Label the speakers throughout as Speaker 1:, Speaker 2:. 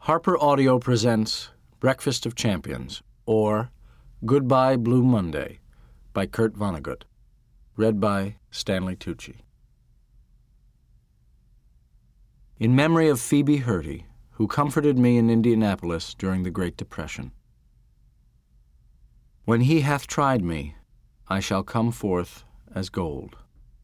Speaker 1: Harper Audio presents Breakfast of Champions, or Goodbye Blue Monday, by Kurt Vonnegut. Read by Stanley Tucci. In memory of Phoebe Hurdy, who comforted me in Indianapolis during the Great Depression. When he hath tried me, I shall come forth as gold.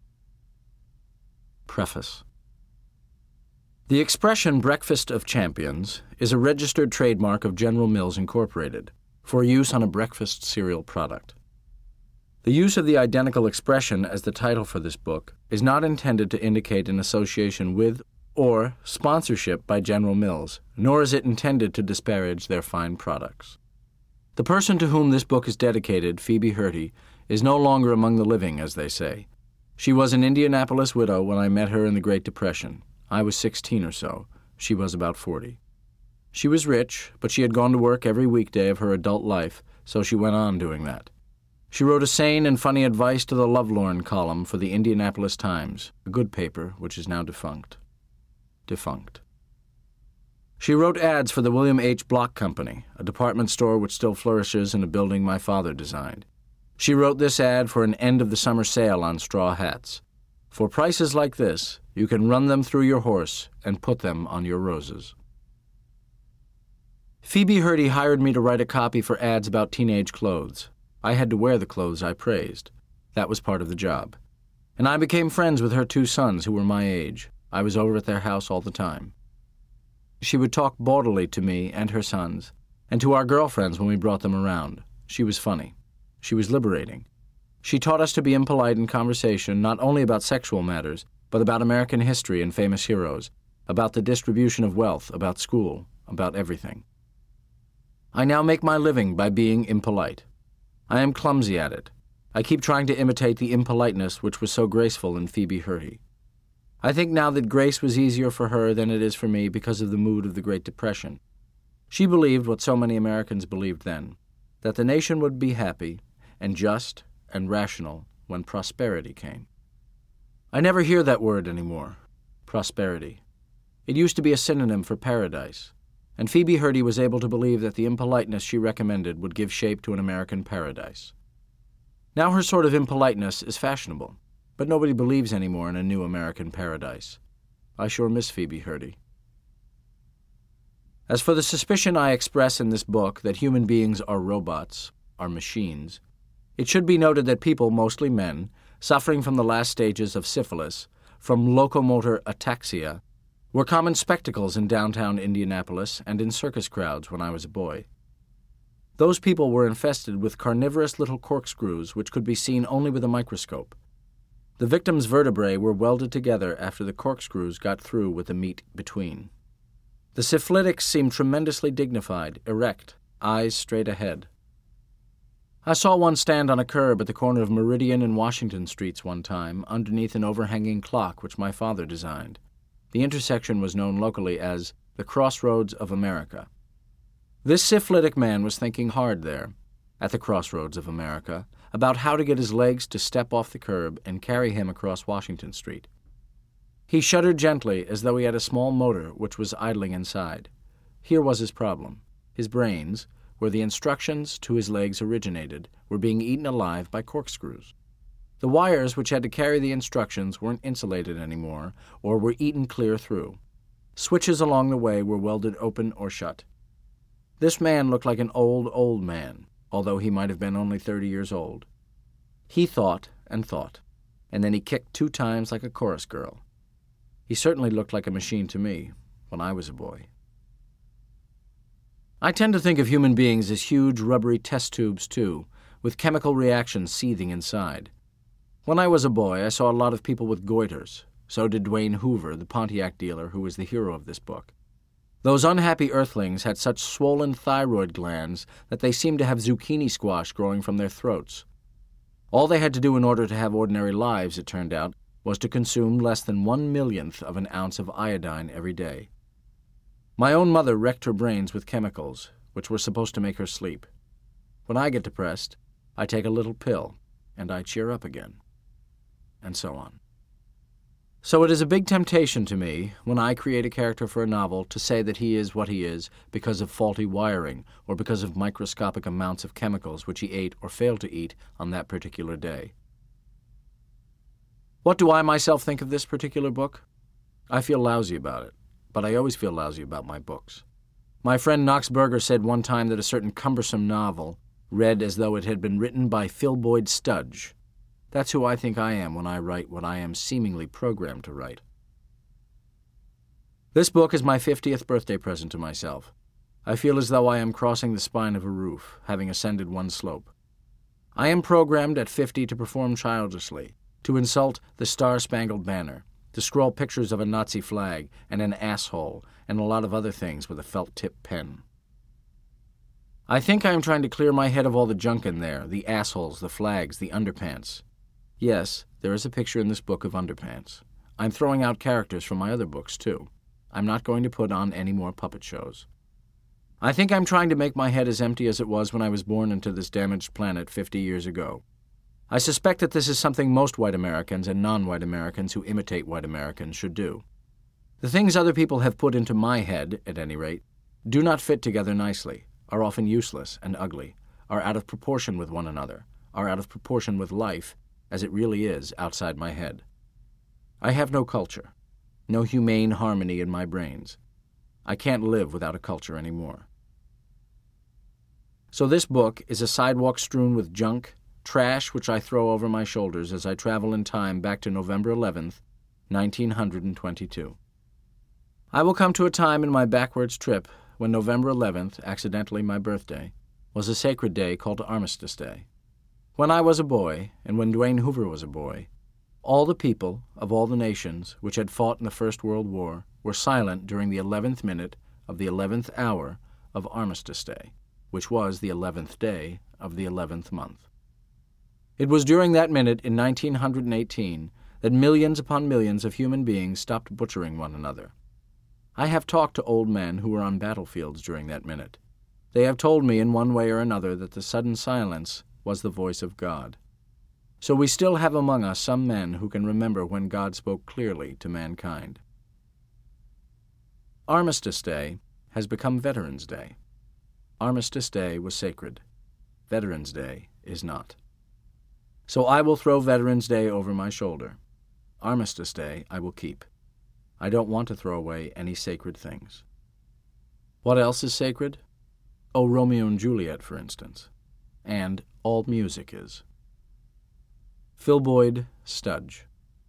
Speaker 1: Preface. The expression Breakfast of Champions is a registered trademark of General Mills Incorporated for use on a breakfast cereal product. The use of the identical expression as the title for this book is not intended to indicate an association with or sponsorship by General Mills, nor is it intended to disparage their fine products. The person to whom this book is dedicated, Phoebe Hurdy, is no longer among the living, as they say. She was an Indianapolis widow when I met her in the Great Depression. I was 16 or so. She was about 40. She was rich, but she had gone to work every weekday of her adult life, so she went on doing that. She wrote a sane and funny advice to the lovelorn column for the Indianapolis Times, a good paper which is now defunct. She wrote ads for the William H. Block Company, a department store which still flourishes in a building my father designed. She wrote this ad for an end-of-the-summer sale on straw hats. For prices like this, you can run them through your horse and put them on your roses. Phoebe Hurdy hired me to write a copy for ads about teenage clothes. I had to wear the clothes I praised. That was part of the job. And I became friends with her two sons who were my age. I was over at their house all the time. She would talk bawdily to me and her sons, and to our girlfriends when we brought them around. She was funny. She was liberating. She taught us to be impolite in conversation not only about sexual matters, but about American history and famous heroes, about the distribution of wealth, about school, about everything. I now make my living by being impolite. I am clumsy at it. I keep trying to imitate the impoliteness which was so graceful in Phoebe Hurdy. I think now that grace was easier for her than it is for me because of the mood of the Great Depression. She believed what so many Americans believed then, that the nation would be happy and just and rational when prosperity came. I never hear that word anymore, prosperity. It used to be a synonym for paradise, and Phoebe Hurdy was able to believe that the impoliteness she recommended would give shape to an American paradise. Now her sort of impoliteness is fashionable, but nobody believes anymore in a new American paradise. I sure miss Phoebe Hurdy. As for the suspicion I express in this book that human beings are robots, are machines, it should be noted that people, mostly men, suffering from the last stages of syphilis, from locomotor ataxia, were common spectacles in downtown Indianapolis and in circus crowds when I was a boy. Those people were infested with carnivorous little corkscrews which could be seen only with a microscope. The victims' vertebrae were welded together after the corkscrews got through with the meat between. The syphilitics seemed tremendously dignified, erect, eyes straight ahead. I saw one stand on a curb at the corner of Meridian and Washington Streets one time, underneath an overhanging clock which my father designed. The intersection was known locally as the Crossroads of America. This syphilitic man was thinking hard there, at the Crossroads of America, about how to get his legs to step off the curb and carry him across Washington Street. He shuddered gently as though he had a small motor which was idling inside. Here was his problem. His brains, where the instructions to his legs originated, were being eaten alive by corkscrews. The wires which had to carry the instructions weren't insulated anymore, or were eaten clear through. Switches along the way were welded open or shut. This man looked like an old man, although he might have been only 30 years old. He thought, and then he kicked 2 times like a chorus girl. He certainly looked like a machine to me when I was a boy. I tend to think of human beings as huge, rubbery test tubes, too, with chemical reactions seething inside. When I was a boy, I saw a lot of people with goiters. So did Dwayne Hoover, the Pontiac dealer who was the hero of this book. Those unhappy earthlings had such swollen thyroid glands that they seemed to have zucchini squash growing from their throats. All they had to do in order to have ordinary lives, it turned out, was to consume less than 1/1,000,000th of an ounce of iodine every day. My own mother wrecked her brains with chemicals, which were supposed to make her sleep. When I get depressed, I take a little pill, and I cheer up again. And so on. So it is a big temptation to me, when I create a character for a novel, to say that he is what he is because of faulty wiring or because of microscopic amounts of chemicals which he ate or failed to eat on that particular day. What do I myself think of this particular book? I feel lousy about it, but I always feel lousy about my books. My friend Knox Berger said one time that a certain cumbersome novel read as though it had been written by Phil Boyd Studge. That's who I think I am when I write what I am seemingly programmed to write. This book is my 50th birthday present to myself. I feel as though I am crossing the spine of a roof, having ascended one slope. I am programmed at 50 to perform childishly, to insult the Star-Spangled Banner, to scroll pictures of a Nazi flag and an asshole and a lot of other things with a felt-tip pen. I think I am trying to clear my head of all the junk in there, the assholes, the flags, the underpants. Yes, there is a picture in this book of underpants. I'm throwing out characters from my other books, too. I'm not going to put on any more puppet shows. I think I'm trying to make my head as empty as it was when I was born into this damaged planet 50 years ago. I suspect that this is something most white Americans and non-white Americans who imitate white Americans should do. The things other people have put into my head, at any rate, do not fit together nicely, are often useless and ugly, are out of proportion with one another, are out of proportion with life, as it really is outside my head. I have no culture, no humane harmony in my brains. I can't live without a culture anymore. So this book is a sidewalk strewn with junk, trash which I throw over my shoulders as I travel in time back to November 11th, 1922. I will come to a time in my backwards trip when November 11th, accidentally my birthday, was a sacred day called Armistice Day. When I was a boy, and when Dwayne Hoover was a boy, all the people of all the nations which had fought in the First World War were silent during the 11th minute of the 11th hour of Armistice Day, which was the 11th day of the 11th month. It was during that minute in 1918 that millions upon millions of human beings stopped butchering one another. I have talked to old men who were on battlefields during that minute. They have told me in one way or another that the sudden silence was the voice of God. So we still have among us some men who can remember when God spoke clearly to mankind. Armistice Day has become Veterans Day. Armistice Day was sacred. Veterans Day is not. So I will throw Veterans Day over my shoulder. Armistice Day I will keep. I don't want to throw away any sacred things. What else is sacred? Oh, Romeo and Juliet, for instance. And all music is. Phil Boyd Studge.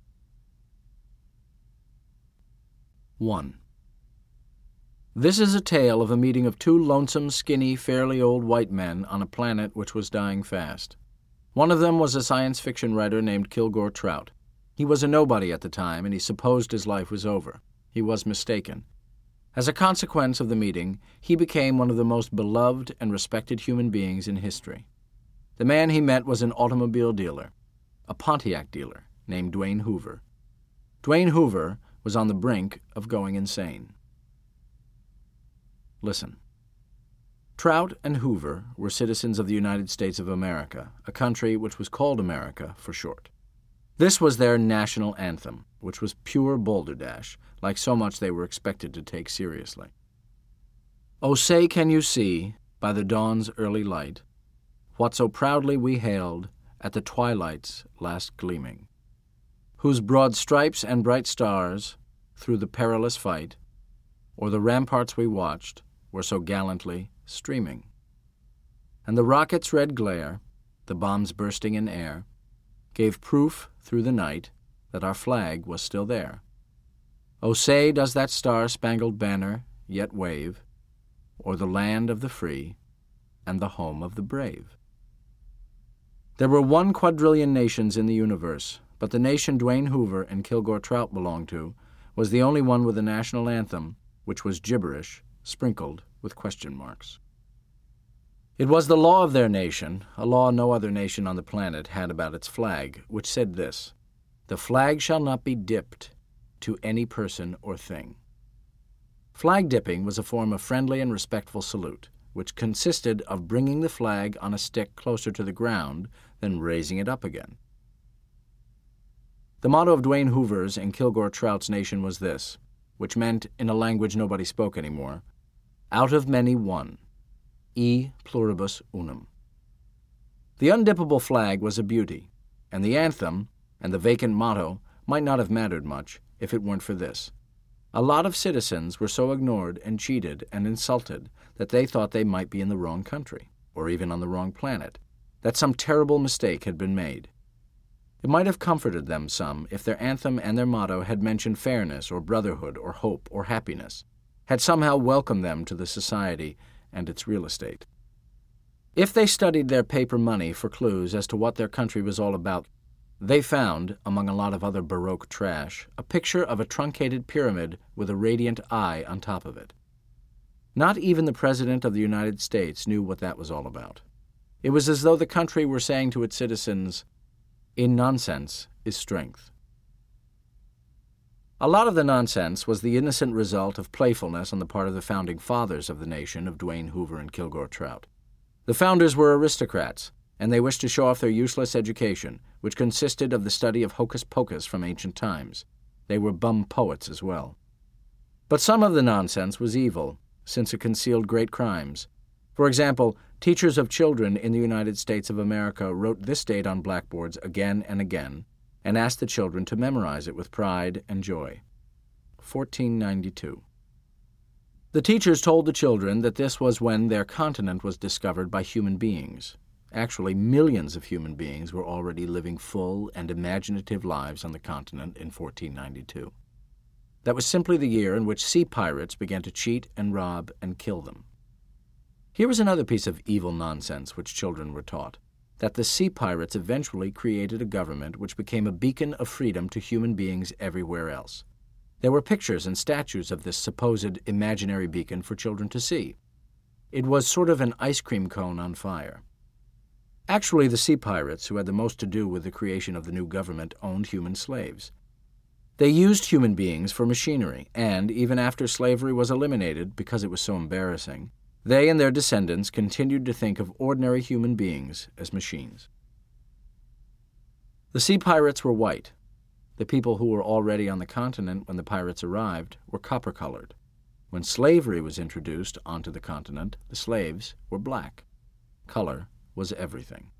Speaker 1: 1. This is a tale of a meeting of two lonesome, skinny, fairly old white men on a planet which was dying fast. One of them was a science fiction writer named Kilgore Trout. He was a nobody at the time, and he supposed his life was over. He was mistaken. As a consequence of the meeting, he became one of the most beloved and respected human beings in history. The man he met was an automobile dealer, a Pontiac dealer, named Dwayne Hoover. Dwayne Hoover was on the brink of going insane. Listen. Trout and Hoover were citizens of the United States of America, a country which was called America for short. This was their national anthem, which was pure balderdash, like so much they were expected to take seriously. Oh, say can you see, by the dawn's early light, what so proudly we hailed at the twilight's last gleaming, whose broad stripes and bright stars, through the perilous fight, o'er the ramparts we watched, were so gallantly streaming. And the rocket's red glare, the bombs bursting in air, gave proof through the night that our flag was still there. Oh, say does that star-spangled banner yet wave o'er the land of the free and the home of the brave? There were 1 quadrillion nations in the universe, but the nation Dwayne Hoover and Kilgore Trout belonged to was the only one with a national anthem, which was gibberish, sprinkled with question marks. It was the law of their nation, a law no other nation on the planet had about its flag, which said this: "The flag shall not be dipped to any person or thing." Flag dipping was a form of friendly and respectful salute, which consisted of bringing the flag on a stick closer to the ground than raising it up again. The motto of Dwayne Hoover's and Kilgore Trout's nation was this, which meant, in a language nobody spoke anymore, out of many one, e pluribus unum. The undippable flag was a beauty, and the anthem and the vacant motto might not have mattered much if it weren't for this. A lot of citizens were so ignored and cheated and insulted that they thought they might be in the wrong country, or even on the wrong planet, that some terrible mistake had been made. It might have comforted them some if their anthem and their motto had mentioned fairness or brotherhood or hope or happiness, had somehow welcomed them to the society and its real estate. If they studied their paper money for clues as to what their country was all about, they found, among a lot of other Baroque trash, a picture of a truncated pyramid with a radiant eye on top of it. Not even the President of the United States knew what that was all about. It was as though the country were saying to its citizens, "In nonsense is strength." A lot of the nonsense was the innocent result of playfulness on the part of the founding fathers of the nation of Dwayne Hoover and Kilgore Trout. The founders were aristocrats, and they wished to show off their useless education, which consisted of the study of hocus-pocus from ancient times. They were bum poets as well. But some of the nonsense was evil, since it concealed great crimes. For example, teachers of children in the United States of America wrote this date on blackboards again and again, and asked the children to memorize it with pride and joy. 1492. The teachers told the children that this was when their continent was discovered by human beings. Actually, millions of human beings were already living full and imaginative lives on the continent in 1492. That was simply the year in which sea pirates began to cheat and rob and kill them. Here was another piece of evil nonsense which children were taught, that the sea pirates eventually created a government which became a beacon of freedom to human beings everywhere else. There were pictures and statues of this supposed imaginary beacon for children to see. It was sort of an ice cream cone on fire. Actually, the sea pirates, who had the most to do with the creation of the new government, owned human slaves. They used human beings for machinery, and, even after slavery was eliminated because it was so embarrassing, they and their descendants continued to think of ordinary human beings as machines. The sea pirates were white. The people who were already on the continent when the pirates arrived were copper-colored. When slavery was introduced onto the continent, the slaves were black. Color was everything.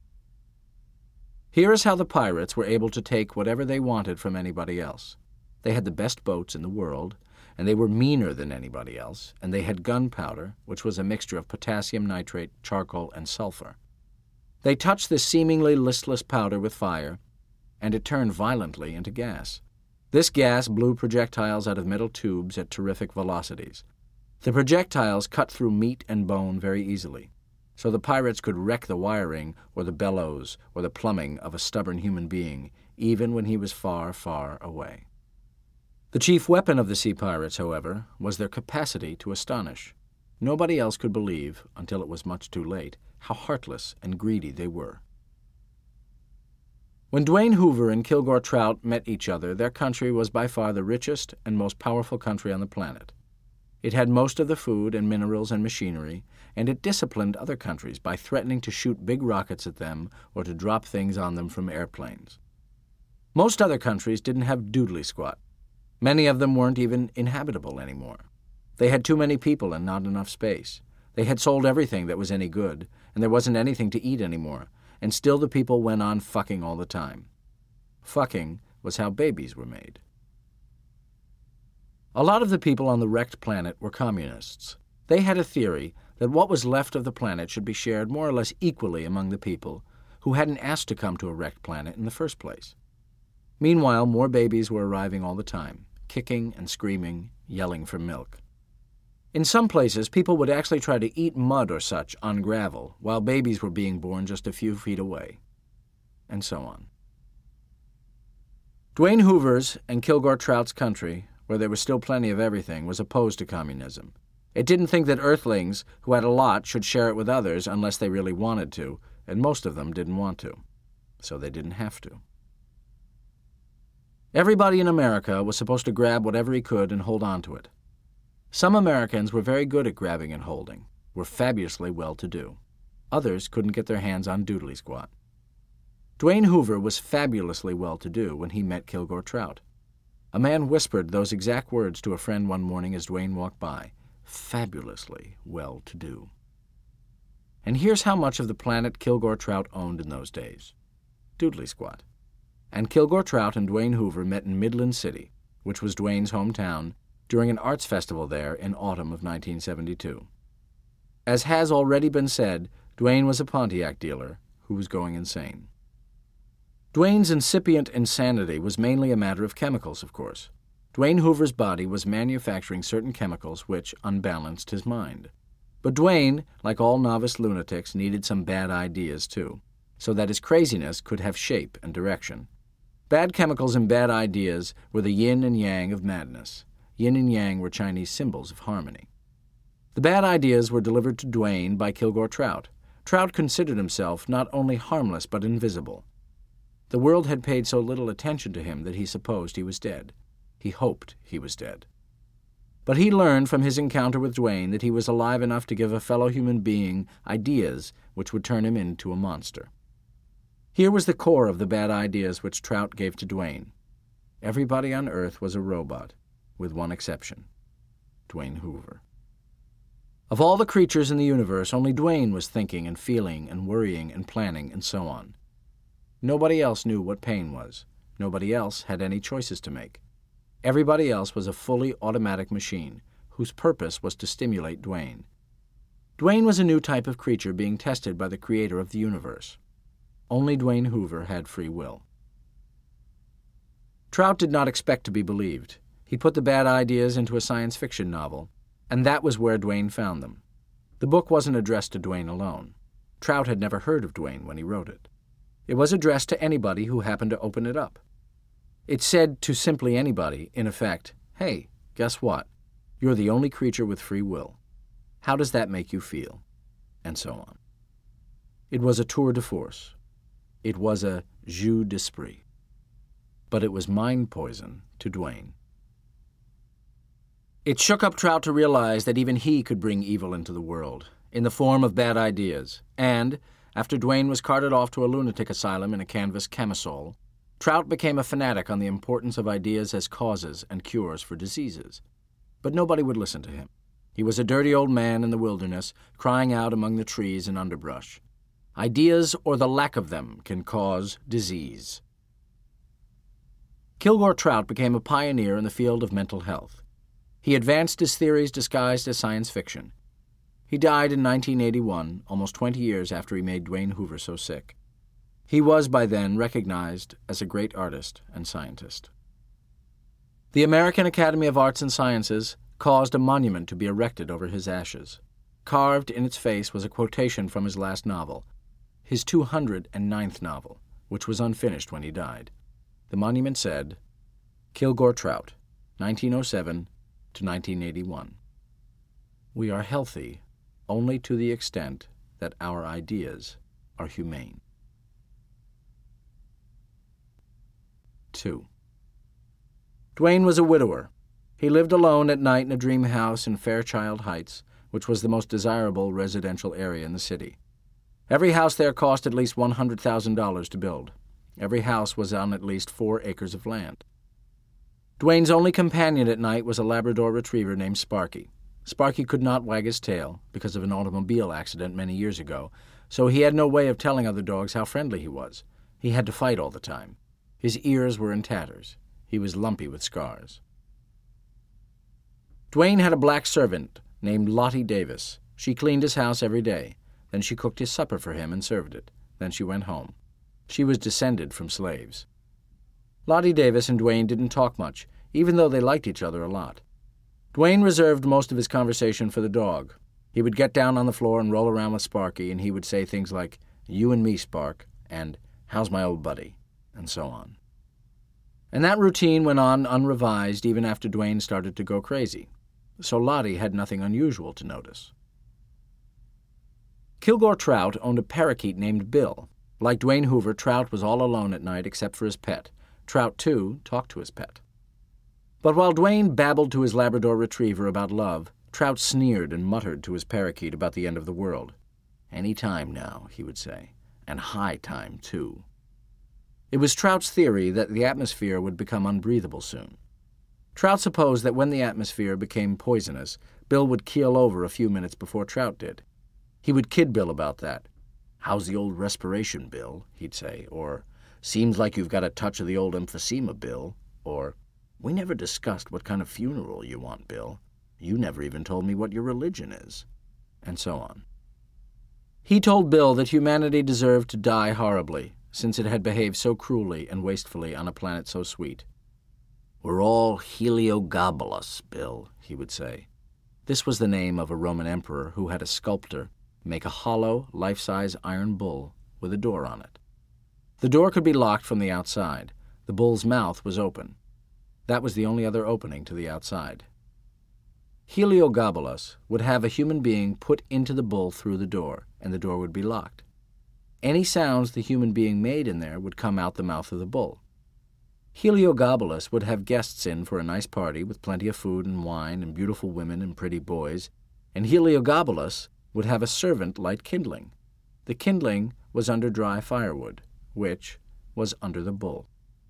Speaker 1: Here is how the pirates were able to take whatever they wanted from anybody else. They had the best boats in the world, and they were meaner than anybody else, and they had gunpowder, which was a mixture of potassium nitrate, charcoal, and sulfur. They touched this seemingly listless powder with fire, and it turned violently into gas. This gas blew projectiles out of metal tubes at terrific velocities. The projectiles cut through meat and bone very easily, so the pirates could wreck the wiring or the bellows or the plumbing of a stubborn human being, even when he was far, far away. The chief weapon of the sea pirates, however, was their capacity to astonish. Nobody else could believe, until it was much too late, how heartless and greedy they were. When Dwayne Hoover and Kilgore Trout met each other, their country was by far the richest and most powerful country on the planet. It had most of the food and minerals and machinery, and it disciplined other countries by threatening to shoot big rockets at them or to drop things on them from airplanes. Most other countries didn't have doodly squat. Many of them weren't even inhabitable anymore. They had too many people and not enough space. They had sold everything that was any good, and there wasn't anything to eat anymore, and still the people went on fucking all the time. Fucking was how babies were made. A lot of the people on the wrecked planet were communists. They had a theory that what was left of the planet should be shared more or less equally among the people who hadn't asked to come to a wrecked planet in the first place. Meanwhile, more babies were arriving all the time, kicking and screaming, yelling for milk. In some places, people would actually try to eat mud or such on gravel, while babies were being born just a few feet away, and so on. Dwayne Hoover's and Kilgore Trout's country, where there was still plenty of everything, was opposed to communism. It didn't think that Earthlings, who had a lot, should share it with others unless they really wanted to, and most of them didn't want to, so they didn't have to. Everybody in America was supposed to grab whatever he could and hold on to it. Some Americans were very good at grabbing and holding, were fabulously well-to-do. Others couldn't get their hands on doodly squat. Dwayne Hoover was fabulously well-to-do when he met Kilgore Trout. A man whispered those exact words to a friend one morning as Dwayne walked by, fabulously well-to-do. And here's how much of the planet Kilgore Trout owned in those days. Doodly squat. And Kilgore Trout and Dwayne Hoover met in Midland City, which was Dwayne's hometown, during an arts festival there in autumn of 1972. As has already been said, Dwayne was a Pontiac dealer who was going insane. Dwayne's incipient insanity was mainly a matter of chemicals, of course. Dwayne Hoover's body was manufacturing certain chemicals which unbalanced his mind. But Dwayne, like all novice lunatics, needed some bad ideas too, so that his craziness could have shape and direction. Bad chemicals and bad ideas were the yin and yang of madness. Yin and yang were Chinese symbols of harmony. The bad ideas were delivered to Dwayne by Kilgore Trout. Trout considered himself not only harmless but invisible. The world had paid so little attention to him that he supposed he was dead. He hoped he was dead. But he learned from his encounter with Dwayne that he was alive enough to give a fellow human being ideas which would turn him into a monster. Here was the core of the bad ideas which Trout gave to Dwayne. Everybody on Earth was a robot, with one exception, Dwayne Hoover. Of all the creatures in the universe, only Dwayne was thinking and feeling and worrying and planning and so on. Nobody else knew what pain was. Nobody else had any choices to make. Everybody else was a fully automatic machine, whose purpose was to stimulate Dwayne. Dwayne was a new type of creature being tested by the creator of the universe. Only Dwayne Hoover had free will. Trout did not expect to be believed. He put the bad ideas into a science fiction novel, and that was where Dwayne found them. The book wasn't addressed to Dwayne alone. Trout had never heard of Dwayne when he wrote it. It was addressed to anybody who happened to open it up. It said to simply anybody, in effect, "Hey, guess what? You're the only creature with free will. How does that make you feel?" And so on. It was a tour de force. It was a jeu d'esprit. But it was mind poison to Dwayne. It shook up Trout to realize that even he could bring evil into the world, in the form of bad ideas, and, after Dwayne was carted off to a lunatic asylum in a canvas camisole, Trout became a fanatic on the importance of ideas as causes and cures for diseases. But nobody would listen to him. He was a dirty old man in the wilderness, crying out among the trees and underbrush. Ideas, or the lack of them, can cause disease. Kilgore Trout became a pioneer in the field of mental health. He advanced his theories disguised as science fiction. He died in 1981, almost 20 years after he made Dwayne Hoover so sick. He was by then recognized as a great artist and scientist. The American Academy of Arts and Sciences caused a monument to be erected over his ashes. Carved in its face was a quotation from his last novel, his 209th novel, which was unfinished when he died. The monument said, "Kilgore Trout, 1907 to 1981. We are healthy only to the extent that our ideas are humane." 2. Dwayne was a widower. He lived alone at night in a dream house in Fairchild Heights, which was the most desirable residential area in the city. Every house there cost at least $100,000 to build. Every house was on at least 4 acres of land. Dwayne's only companion at night was a Labrador retriever named Sparky. Sparky could not wag his tail because of an automobile accident many years ago, so he had no way of telling other dogs how friendly he was. He had to fight all the time. His ears were in tatters. He was lumpy with scars. Dwayne had a black servant named Lottie Davis. She cleaned his house every day. Then she cooked his supper for him and served it. Then she went home. She was descended from slaves. Lottie Davis and Dwayne didn't talk much, even though they liked each other a lot. Dwayne reserved most of his conversation for the dog. He would get down on the floor and roll around with Sparky, and he would say things like, "You and me, Spark," and "How's my old buddy?" and so on. And that routine went on unrevised even after Dwayne started to go crazy, so Lottie had nothing unusual to notice. Kilgore Trout owned a parakeet named Bill. Like Dwayne Hoover, Trout was all alone at night except for his pet. Trout, too, talked to his pet. But while Dwayne babbled to his Labrador retriever about love, Trout sneered and muttered to his parakeet about the end of the world. "Any time now," he would say, "and high time, too." It was Trout's theory that the atmosphere would become unbreathable soon. Trout supposed that when the atmosphere became poisonous, Bill would keel over a few minutes before Trout did. He would kid Bill about that. "How's the old respiration, Bill?" he'd say, or "Seems like you've got a touch of the old emphysema, Bill," or "We never discussed what kind of funeral you want, Bill. You never even told me what your religion is," and so on. He told Bill that humanity deserved to die horribly, since it had behaved so cruelly and wastefully on a planet so sweet. "We're all Heliogabalus, Bill," he would say. This was the name of a Roman emperor who had a sculptor make a hollow, life-size iron bull with a door on it. The door could be locked from the outside. The bull's mouth was open. That was the only other opening to the outside. Heliogabalus would have a human being put into the bull through the door, and the door would be locked. Any sounds the human being made in there would come out the mouth of the bull. Heliogabalus would have guests in for a nice party with plenty of food and wine and beautiful women and pretty boys, and Heliogabalus would have a servant light kindling. The kindling was under dry firewood, which was under the bull.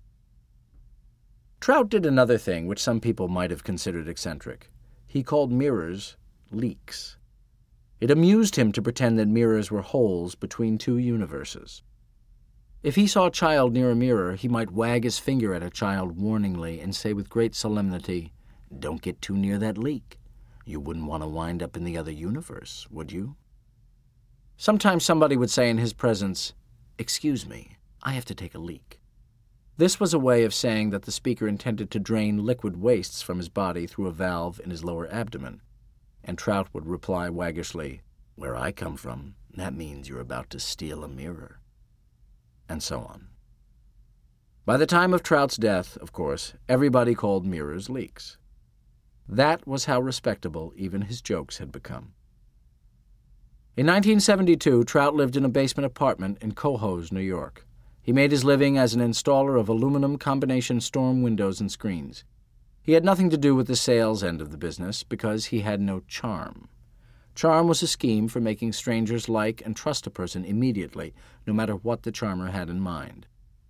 Speaker 1: Trout did another thing which some people might have considered eccentric. He called mirrors leaks. It amused him to pretend that mirrors were holes between two universes. If he saw a child near a mirror, he might wag his finger at a child warningly and say with great solemnity, "Don't get too near that leak. You wouldn't want to wind up in the other universe, would you?" Sometimes somebody would say in his presence, "Excuse me, I have to take a leak." This was a way of saying that the speaker intended to drain liquid wastes from his body through a valve in his lower abdomen, and Trout would reply waggishly, "Where I come from, that means you're about to steal a mirror," and so on. By the time of Trout's death, of course, everybody called mirrors leaks. That was how respectable even his jokes had become. In 1972, Trout lived in a basement apartment in Cohoes, New York. He made his living as an installer of aluminum combination storm windows and screens. He had nothing to do with the sales end of the business because he had no charm. Charm was a scheme for making strangers like and trust a person immediately, no matter what the charmer had in mind.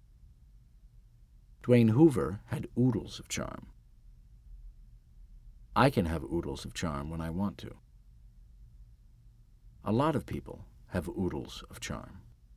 Speaker 1: Dwayne Hoover had oodles of charm. I can have oodles of charm when I want to. A lot of people have oodles of charm.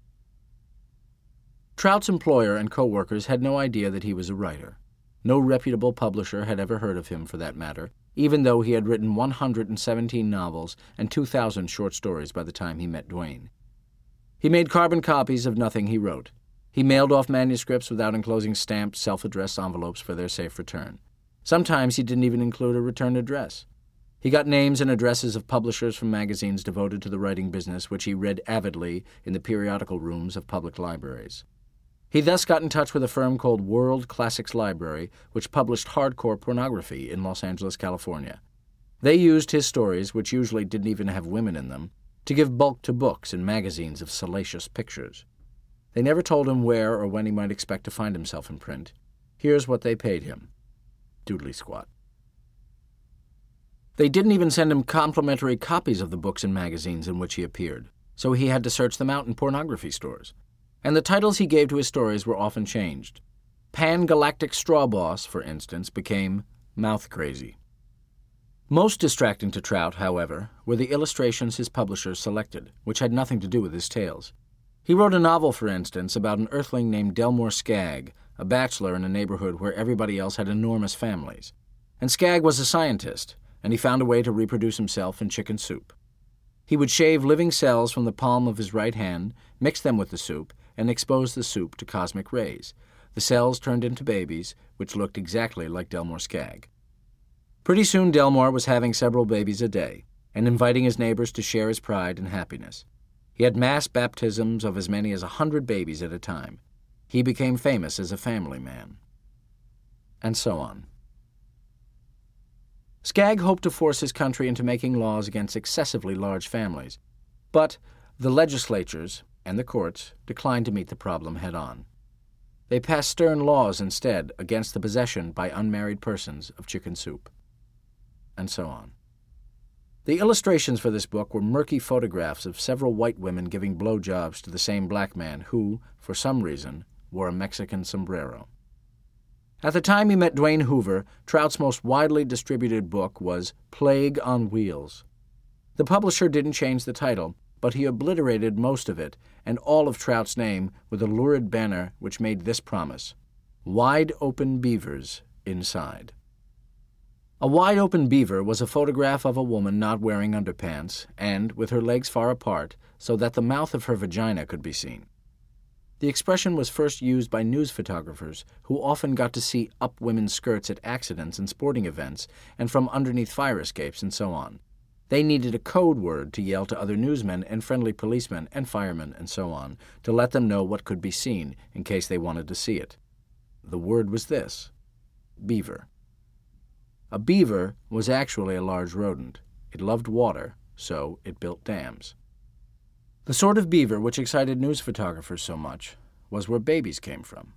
Speaker 1: Trout's employer and co-workers had no idea that he was a writer. No reputable publisher had ever heard of him, for that matter, even though he had written 117 novels and 2,000 short stories by the time he met Dwayne. He made carbon copies of nothing he wrote. He mailed off manuscripts without enclosing stamped, self-addressed envelopes for their safe return. Sometimes he didn't even include a return address. He got names and addresses of publishers from magazines devoted to the writing business, which he read avidly in the periodical rooms of public libraries. He thus got in touch with a firm called World Classics Library, which published hardcore pornography in Los Angeles, California. They used his stories, which usually didn't even have women in them, to give bulk to books and magazines of salacious pictures. They never told him where or when he might expect to find himself in print. Here's what they paid him. Doodly squat. They didn't even send him complimentary copies of the books and magazines in which he appeared, so he had to search them out in pornography stores. And the titles he gave to his stories were often changed. Pan-Galactic Straw Boss, for instance, became Mouth Crazy. Most distracting to Trout, however, were the illustrations his publishers selected, which had nothing to do with his tales. He wrote a novel, for instance, about an earthling named Delmore Skagg, a bachelor in a neighborhood where everybody else had enormous families. And Skagg was a scientist, and he found a way to reproduce himself in chicken soup. He would shave living cells from the palm of his right hand, mix them with the soup, and expose the soup to cosmic rays. The cells turned into babies, which looked exactly like Delmore Skagg. Pretty soon Delmore was having several babies a day, and inviting his neighbors to share his pride and happiness. He had mass baptisms of as many as 100 babies at a time. He became famous as a family man. And so on. Skagg hoped to force his country into making laws against excessively large families, but the legislatures and the courts declined to meet the problem head-on. They passed stern laws instead against the possession by unmarried persons of chicken soup. And so on. The illustrations for this book were murky photographs of several white women giving blowjobs to the same black man who, for some reason, wore a Mexican sombrero. At the time he met Duane Hoover, Trout's most widely distributed book was Plague on Wheels. The publisher didn't change the title, but he obliterated most of it and all of Trout's name with a lurid banner which made this promise: "Wide open beavers inside." A wide-open beaver was a photograph of a woman not wearing underpants and with her legs far apart so that the mouth of her vagina could be seen. The expression was first used by news photographers who often got to see up women's skirts at accidents and sporting events and from underneath fire escapes and so on. They needed a code word to yell to other newsmen and friendly policemen and firemen and so on to let them know what could be seen in case they wanted to see it. The word was this: beaver. A beaver was actually a large rodent. It loved water, so it built dams. The sort of beaver which excited news photographers so much was where babies came from.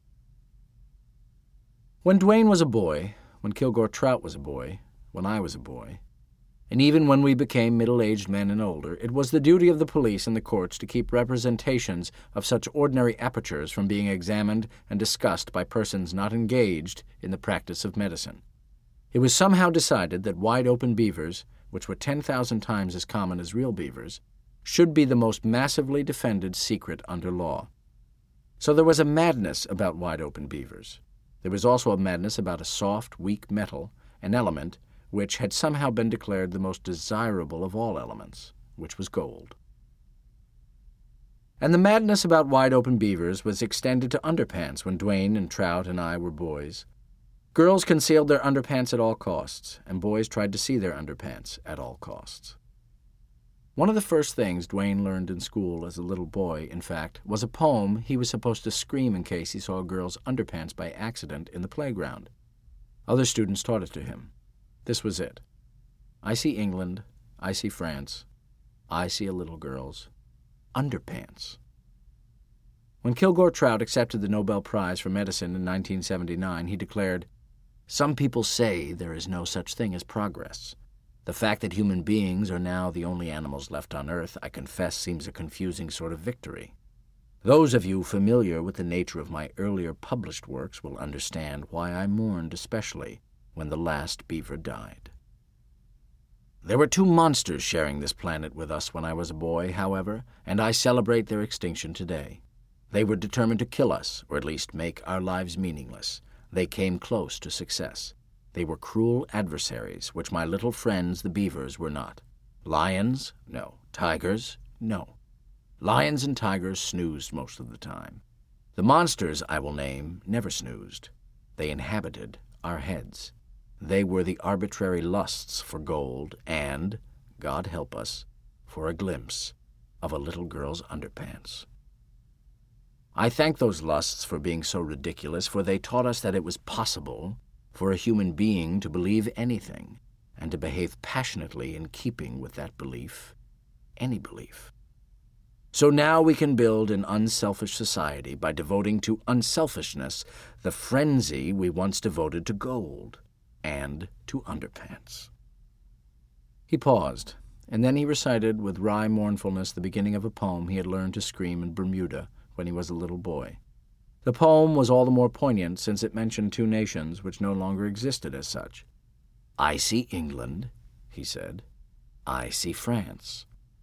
Speaker 1: When Duane was a boy, when Kilgore Trout was a boy, when I was a boy, and even when we became middle-aged men and older, it was the duty of the police and the courts to keep representations of such ordinary apertures from being examined and discussed by persons not engaged in the practice of medicine. It was somehow decided that wide-open beavers, which were 10,000 times as common as real beavers, should be the most massively defended secret under law. So there was a madness about wide-open beavers. There was also a madness about a soft, weak metal, an element which had somehow been declared the most desirable of all elements, which was gold. And the madness about wide-open beavers was extended to underpants when Duane and Trout and I were boys. Girls concealed their underpants at all costs, and boys tried to see their underpants at all costs. One of the first things Duane learned in school as a little boy, in fact, was a poem he was supposed to scream in case he saw a girl's underpants by accident in the playground. Other students taught it to him. This was it: "I see England, I see France, I see a little girl's underpants." When Kilgore Trout accepted the Nobel Prize for Medicine in 1979, he declared, "Some people say there is no such thing as progress. The fact that human beings are now the only animals left on Earth, I confess, seems a confusing sort of victory. Those of you familiar with the nature of my earlier published works will understand why I mourned especially when the last beaver died." There were two monsters sharing this planet with us when I was a boy, however, and I celebrate their extinction today. They were determined to kill us, or at least make our lives meaningless. They came close to success. They were cruel adversaries, which my little friends, the beavers, were not. Lions? No. Tigers? No. Lions and tigers snoozed most of the time. The monsters I will name never snoozed. They inhabited our heads. They were the arbitrary lusts for gold and, God help us, for a glimpse of a little girl's underpants. I thank those lusts for being so ridiculous, for they taught us that it was possible for a human being to believe anything and to behave passionately in keeping with that belief, any belief. So now we can build an unselfish society by devoting to unselfishness the frenzy we once devoted to gold and to underpants." He paused, and then he recited with wry mournfulness the beginning of a poem he had learned to scream in Bermuda when he was a little boy. The poem was all the more poignant since it mentioned two nations which no longer existed as such. "I see England," he said. "I see France."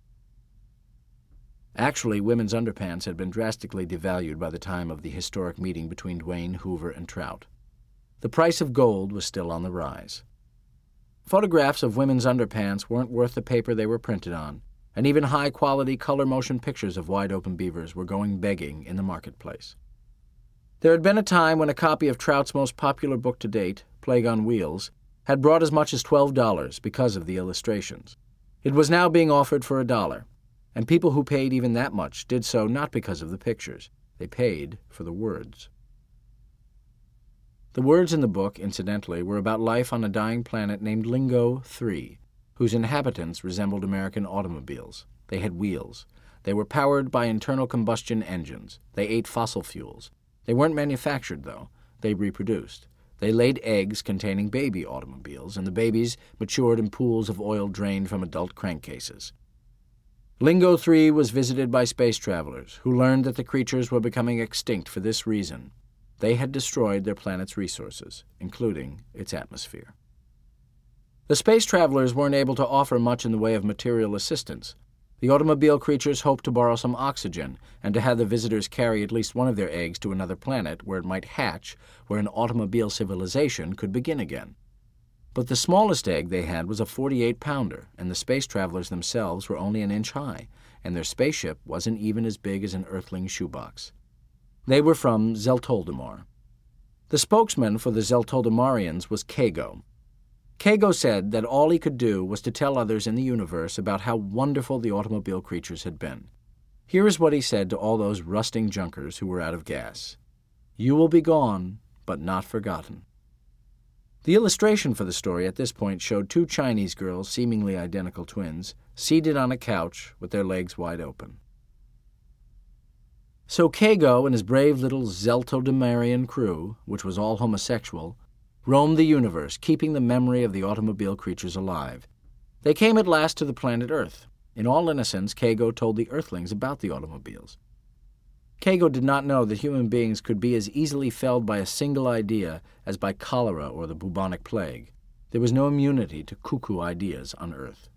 Speaker 1: Actually, women's underpants had been drastically devalued by the time of the historic meeting between Duane, Hoover, and Trout. The price of gold was still on the rise. Photographs of women's underpants weren't worth the paper they were printed on, and even high-quality color-motion pictures of wide-open beavers were going begging in the marketplace. There had been a time when a copy of Trout's most popular book to date, Plague on Wheels, had brought as much as $12 because of the illustrations. It was now being offered for $1, and people who paid even that much did so not because of the pictures. They paid for the words. The words in the book, incidentally, were about life on a dying planet named Lingo 3, whose inhabitants resembled American automobiles. They had wheels. They were powered by internal combustion engines. They ate fossil fuels. They weren't manufactured, though. They reproduced. They laid eggs containing baby automobiles, and the babies matured in pools of oil drained from adult crankcases. Lingo 3 was visited by space travelers who learned that the creatures were becoming extinct for this reason. They had destroyed their planet's resources, including its atmosphere. The space travelers weren't able to offer much in the way of material assistance. The automobile creatures hoped to borrow some oxygen and to have the visitors carry at least one of their eggs to another planet where it might hatch, where an automobile civilization could begin again. But the smallest egg they had was a 48-pounder, and the space travelers themselves were only an inch high, and their spaceship wasn't even as big as an Earthling shoebox. They were from Zeltoldemar. The spokesman for the Zeltoldemarians was Kago. Kago said that all he could do was to tell others in the universe about how wonderful the automobile creatures had been. Here is what he said to all those rusting junkers who were out of gas. "You will be gone, but not forgotten." The illustration for the story at this point showed two Chinese girls, seemingly identical twins, seated on a couch with their legs wide open. So Kago and his brave little Zeltoldemarian crew, which was all homosexual, roamed the universe, keeping the memory of the automobile creatures alive. They came at last to the planet Earth. In all innocence, Kago told the Earthlings about the automobiles. Kago did not know that human beings could be as easily felled by a single idea as by cholera or the bubonic plague. There was no immunity to cuckoo ideas on Earth.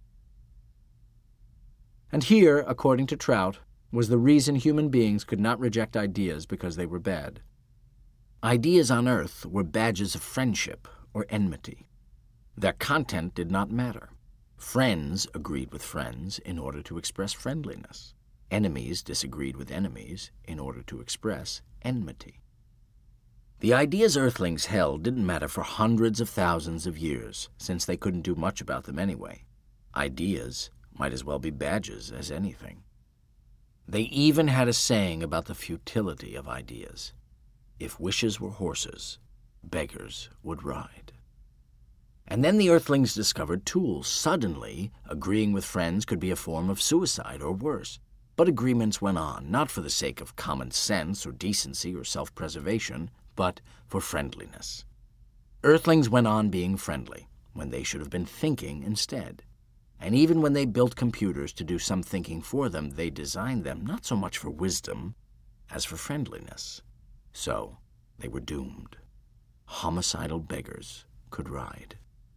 Speaker 1: And here, according to Trout, was the reason human beings could not reject ideas because they were bad. Ideas on Earth were badges of friendship or enmity. Their content did not matter. Friends agreed with friends in order to express friendliness. Enemies disagreed with enemies in order to express enmity. The ideas Earthlings held didn't matter for hundreds of thousands of years, since they couldn't do much about them anyway. Ideas might as well be badges as anything. They even had a saying about the futility of ideas. If wishes were horses, beggars would ride. And then the Earthlings discovered tools. Suddenly, agreeing with friends could be a form of suicide or worse. But agreements went on, not for the sake of common sense or decency or self-preservation, but for friendliness. Earthlings went on being friendly, when they should have been thinking instead. And even when they built computers to do some thinking for them, they designed them not so much for wisdom as for friendliness. So they were doomed. Homicidal beggars could ride.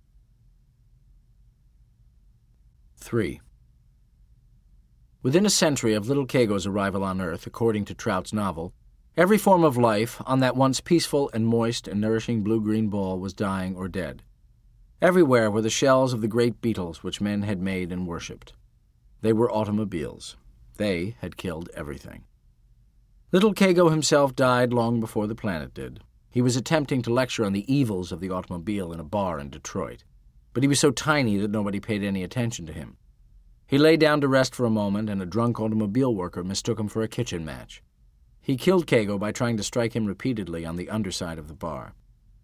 Speaker 1: 3. Within a century of little Kago's arrival on Earth, according to Trout's novel, every form of life on that once peaceful and moist and nourishing blue-green ball was dying or dead. Everywhere were the shells of the great beetles which men had made and worshipped. They were automobiles. They had killed everything. Little Kago himself died long before the planet did. He was attempting to lecture on the evils of the automobile in a bar in Detroit, but he was so tiny that nobody paid any attention to him. He lay down to rest for a moment, and a drunk automobile worker mistook him for a kitchen match. He killed Kago by trying to strike him repeatedly on the underside of the bar.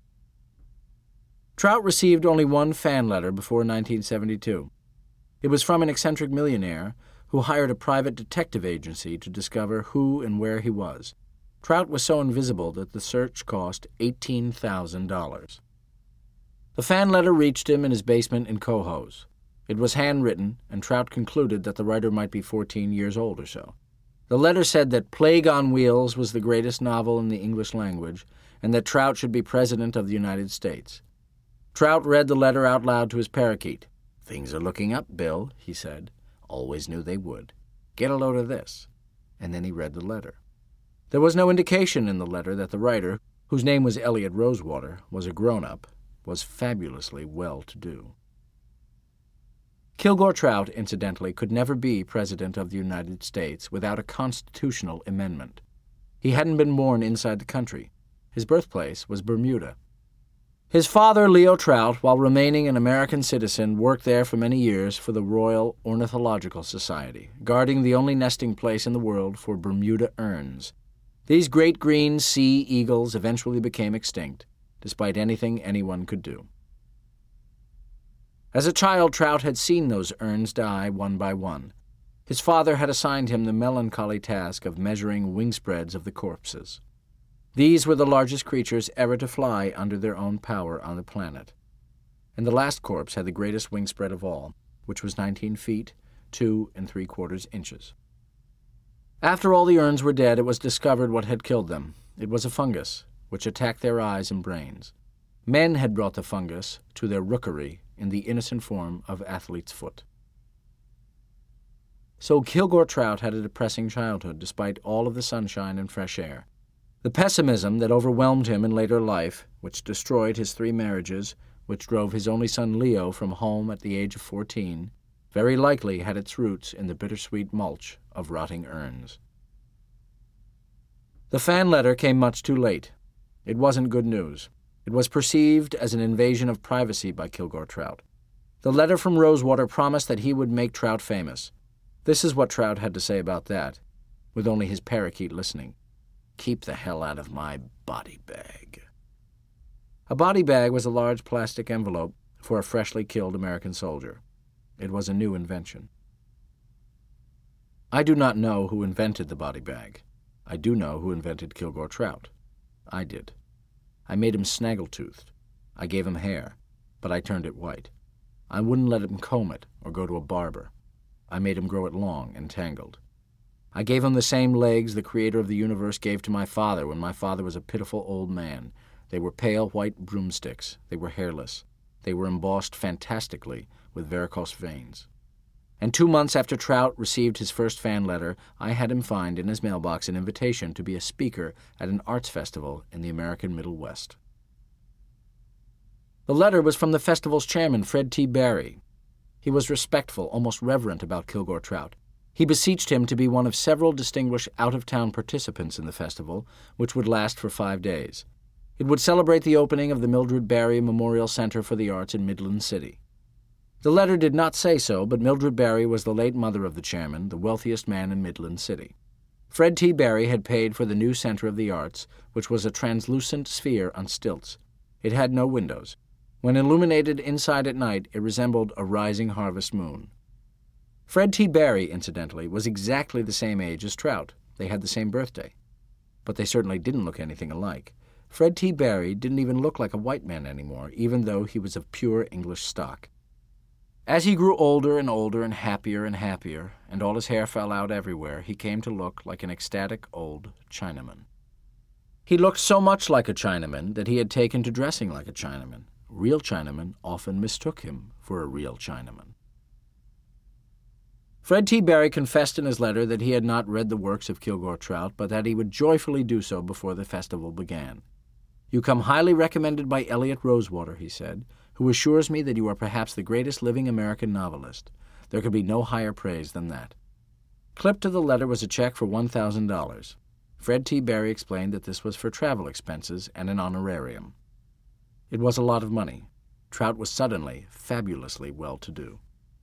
Speaker 1: Trout received only one fan letter before 1972. It was from an eccentric millionaire who hired a private detective agency to discover who and where he was. Trout was so invisible that the search cost $18,000. The fan letter reached him in his basement in Cohoes. It was handwritten, and Trout concluded that the writer might be 14 years old or so. The letter said that Plague on Wheels was the greatest novel in the English language, and that Trout should be President of the United States. Trout read the letter out loud to his parakeet. "Things are looking up, Bill," he said. "Always knew they would. Get a load of this." And then he read the letter. There was no indication in the letter that the writer, whose name was Elliot Rosewater, was a grown-up, was fabulously well-to-do. Kilgore Trout, incidentally, could never be President of the United States without a constitutional amendment. He hadn't been born inside the country. His birthplace was Bermuda. His father, Leo Trout, while remaining an American citizen, worked there for many years for the Royal Ornithological Society, guarding the only nesting place in the world for Bermuda erns. These great green sea eagles eventually became extinct, despite anything anyone could do. As a child, Trout had seen those erns die one by one. His father had assigned him the melancholy task of measuring wingspreads of the corpses. These were the largest creatures ever to fly under their own power on the planet. And the last corpse had the greatest wingspread of all, which was 19 feet, 2 3/4 inches. After all the Erns were dead, it was discovered what had killed them. It was a fungus, which attacked their eyes and brains. Men had brought the fungus to their rookery in the innocent form of athlete's foot. So Kilgore Trout had a depressing childhood, despite all of the sunshine and fresh air. The pessimism that overwhelmed him in later life, which destroyed his 3 marriages, which drove his only son Leo from home at the age of 14, very likely had its roots in the bittersweet mulch of rotting Erns. The fan letter came much too late. It wasn't good news. It was perceived as an invasion of privacy by Kilgore Trout. The letter from Rosewater promised that he would make Trout famous. This is what Trout had to say about that, with only his parakeet listening. "Keep the hell out of my body bag." A body bag was a large plastic envelope for a freshly killed American soldier. It was a new invention. I do not know who invented the body bag. I do know who invented Kilgore Trout. I did. I made him snaggle-toothed. I gave him hair, but I turned it white. I wouldn't let him comb it or go to a barber. I made him grow it long and tangled. I gave him the same legs the creator of the universe gave to my father when my father was a pitiful old man. They were pale white broomsticks. They were hairless. They were embossed fantastically with varicose veins. And 2 months after Trout received his first fan letter, I had him find in his mailbox an invitation to be a speaker at an arts festival in the American Middle West. The letter was from the festival's chairman, Fred T. Barry. He was respectful, almost reverent about Kilgore Trout. He beseeched him to be one of several distinguished out-of-town participants in the festival, which would last for 5 days. It would celebrate the opening of the Mildred Barry Memorial Center for the Arts in Midland City. The letter did not say so, but Mildred Barry was the late mother of the chairman, the wealthiest man in Midland City. Fred T. Barry had paid for the new Center of the Arts, which was a translucent sphere on stilts. It had no windows. When illuminated inside at night, it resembled a rising harvest moon. Fred T. Barry, incidentally, was exactly the same age as Trout. They had the same birthday. But they certainly didn't look anything alike. Fred T. Barry didn't even look like a white man anymore, even though he was of pure English stock. As he grew older and happier, and all his hair fell out everywhere, he came to look like an ecstatic old Chinaman. He looked so much like a Chinaman that he had taken to dressing like a Chinaman. Real Chinamen often mistook him for a real Chinaman. Fred T. Barry confessed in his letter that he had not read the works of Kilgore Trout, but that he would joyfully do so before the festival began. "You come highly recommended by Elliot Rosewater," he said, "who assures me that you are perhaps the greatest living American novelist. There could be no higher praise than that." Clipped to the letter was a check for $1,000. Fred T. Barry explained that this was for travel expenses and an honorarium. It was a lot of money. Trout was suddenly fabulously well-to-do.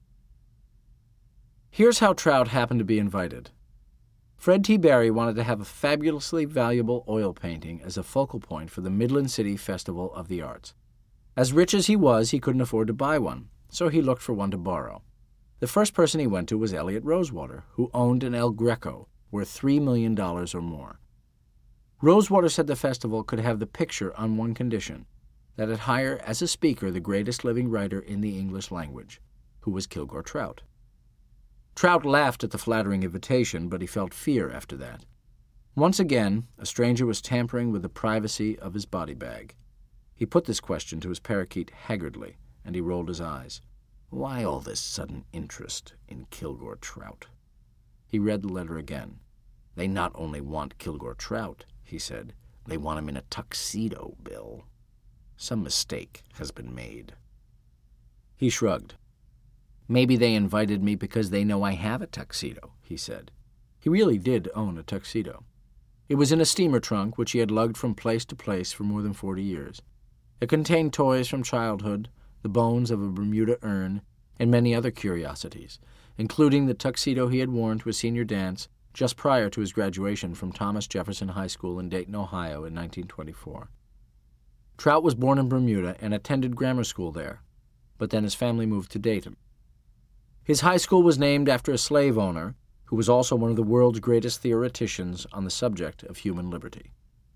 Speaker 1: Here's how Trout happened to be invited. Fred T. Barry wanted to have a fabulously valuable oil painting as a focal point for the Midland City Festival of the Arts. As rich as he was, he couldn't afford to buy one, so he looked for one to borrow. The first person he went to was Elliot Rosewater, who owned an El Greco worth $3 million or more. Rosewater said the festival could have the picture on one condition, that it hire as a speaker the greatest living writer in the English language, who was Kilgore Trout. Trout laughed at the flattering invitation, but he felt fear after that. Once again, a stranger was tampering with the privacy of his body bag. He put this question to his parakeet haggardly, and he rolled his eyes. Why all this sudden interest in Kilgore Trout? He read the letter again. They not only want Kilgore Trout, he said, they want him in a tuxedo, Bill. Some mistake has been made. He shrugged. Maybe they invited me because they know I have a tuxedo, he said. He really did own a tuxedo. It was in a steamer trunk which he had lugged from place to place for more than 40 years. It contained toys from childhood, the bones of a Bermuda Ern, and many other curiosities, including the tuxedo he had worn to a senior dance just prior to his graduation from Thomas Jefferson High School in Dayton, Ohio in 1924. Trout was born in Bermuda and attended grammar school there, but then his family moved to Dayton. His high school was named after a slave owner who was also one of the world's greatest theoreticians on the subject of human liberty.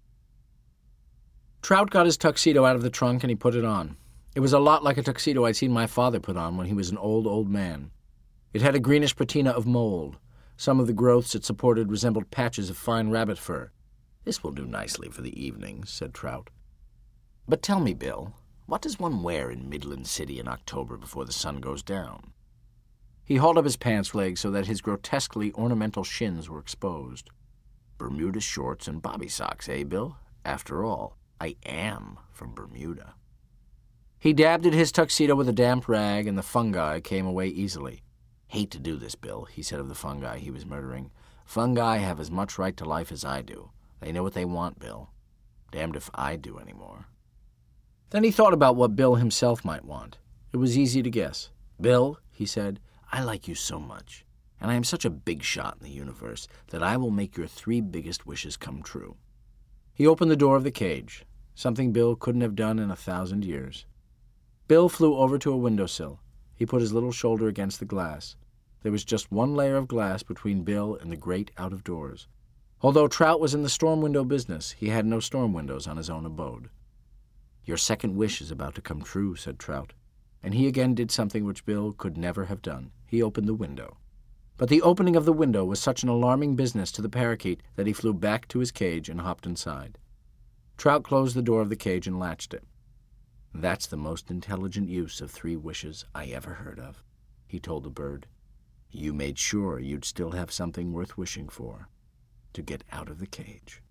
Speaker 1: Trout got his tuxedo out of the trunk and he put it on. It was a lot like a tuxedo I'd seen my father put on when he was an old man. It had a greenish patina of mold. Some of the growths it supported resembled patches of fine rabbit fur. "This will do nicely for the evening," said Trout. "But tell me, Bill, what does one wear in Midland City in October before the sun goes down?" He hauled up his pants legs so that his grotesquely ornamental shins were exposed. "Bermuda shorts and bobby socks, eh, Bill? After all, I am from Bermuda." He dabbed at his tuxedo with a damp rag, and the fungi came away easily. "Hate to do this, Bill," he said of the fungi he was murdering. "Fungi have as much right to life as I do. They know what they want, Bill. Damned if I do any more." Then he thought about what Bill himself might want. It was easy to guess. "Bill," he said, "I like you so much, and I am such a big shot in the universe that I will make your 3 biggest wishes come true." He opened the door of the cage, something Bill couldn't have done in 1,000 years. Bill flew over to a windowsill. He put his little shoulder against the glass. There was just one layer of glass between Bill and the great out-of-doors. Although Trout was in the storm window business, he had no storm windows on his own abode. "Your second wish is about to come true," said Trout. And he again did something which Bill could never have done. He opened the window. But the opening of the window was such an alarming business to the parakeet that he flew back to his cage and hopped inside. Trout closed the door of the cage and latched it. "That's the most intelligent use of 3 wishes I ever heard of," he told the bird. "You made sure you'd still have something worth wishing for, to get out of the cage."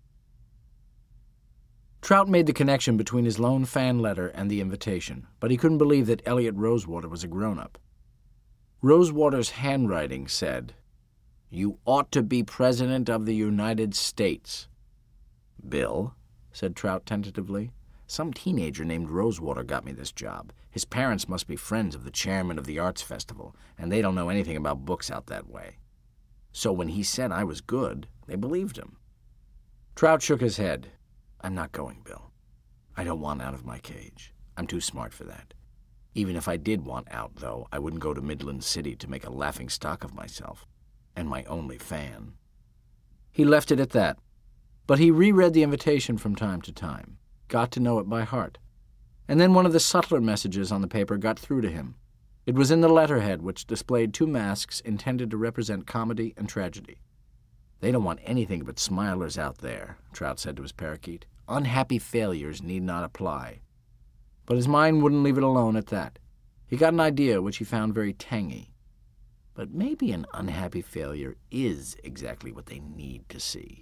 Speaker 1: Trout made the connection between his lone fan letter and the invitation, but he couldn't believe that Elliot Rosewater was a grown-up. Rosewater's handwriting said, "You ought to be President of the United States." "Bill," said Trout tentatively, "some teenager named Rosewater got me this job. His parents must be friends of the chairman of the Arts Festival, and they don't know anything about books out that way. So when he said I was good, they believed him." Trout shook his head. "I'm not going, Bill. I don't want out of my cage. I'm too smart for that. Even if I did want out, though, I wouldn't go to Midland City to make a laughingstock of myself, and my only fan." He left it at that, but he reread the invitation from time to time, got to know it by heart. And then one of the subtler messages on the paper got through to him. It was in the letterhead, which displayed 2 masks intended to represent comedy and tragedy. "They don't want anything but smilers out there," Trout said to his parakeet. "Unhappy failures need not apply." But his mind wouldn't leave it alone at that. He got an idea which he found very tangy. But maybe an unhappy failure is exactly what they need to see.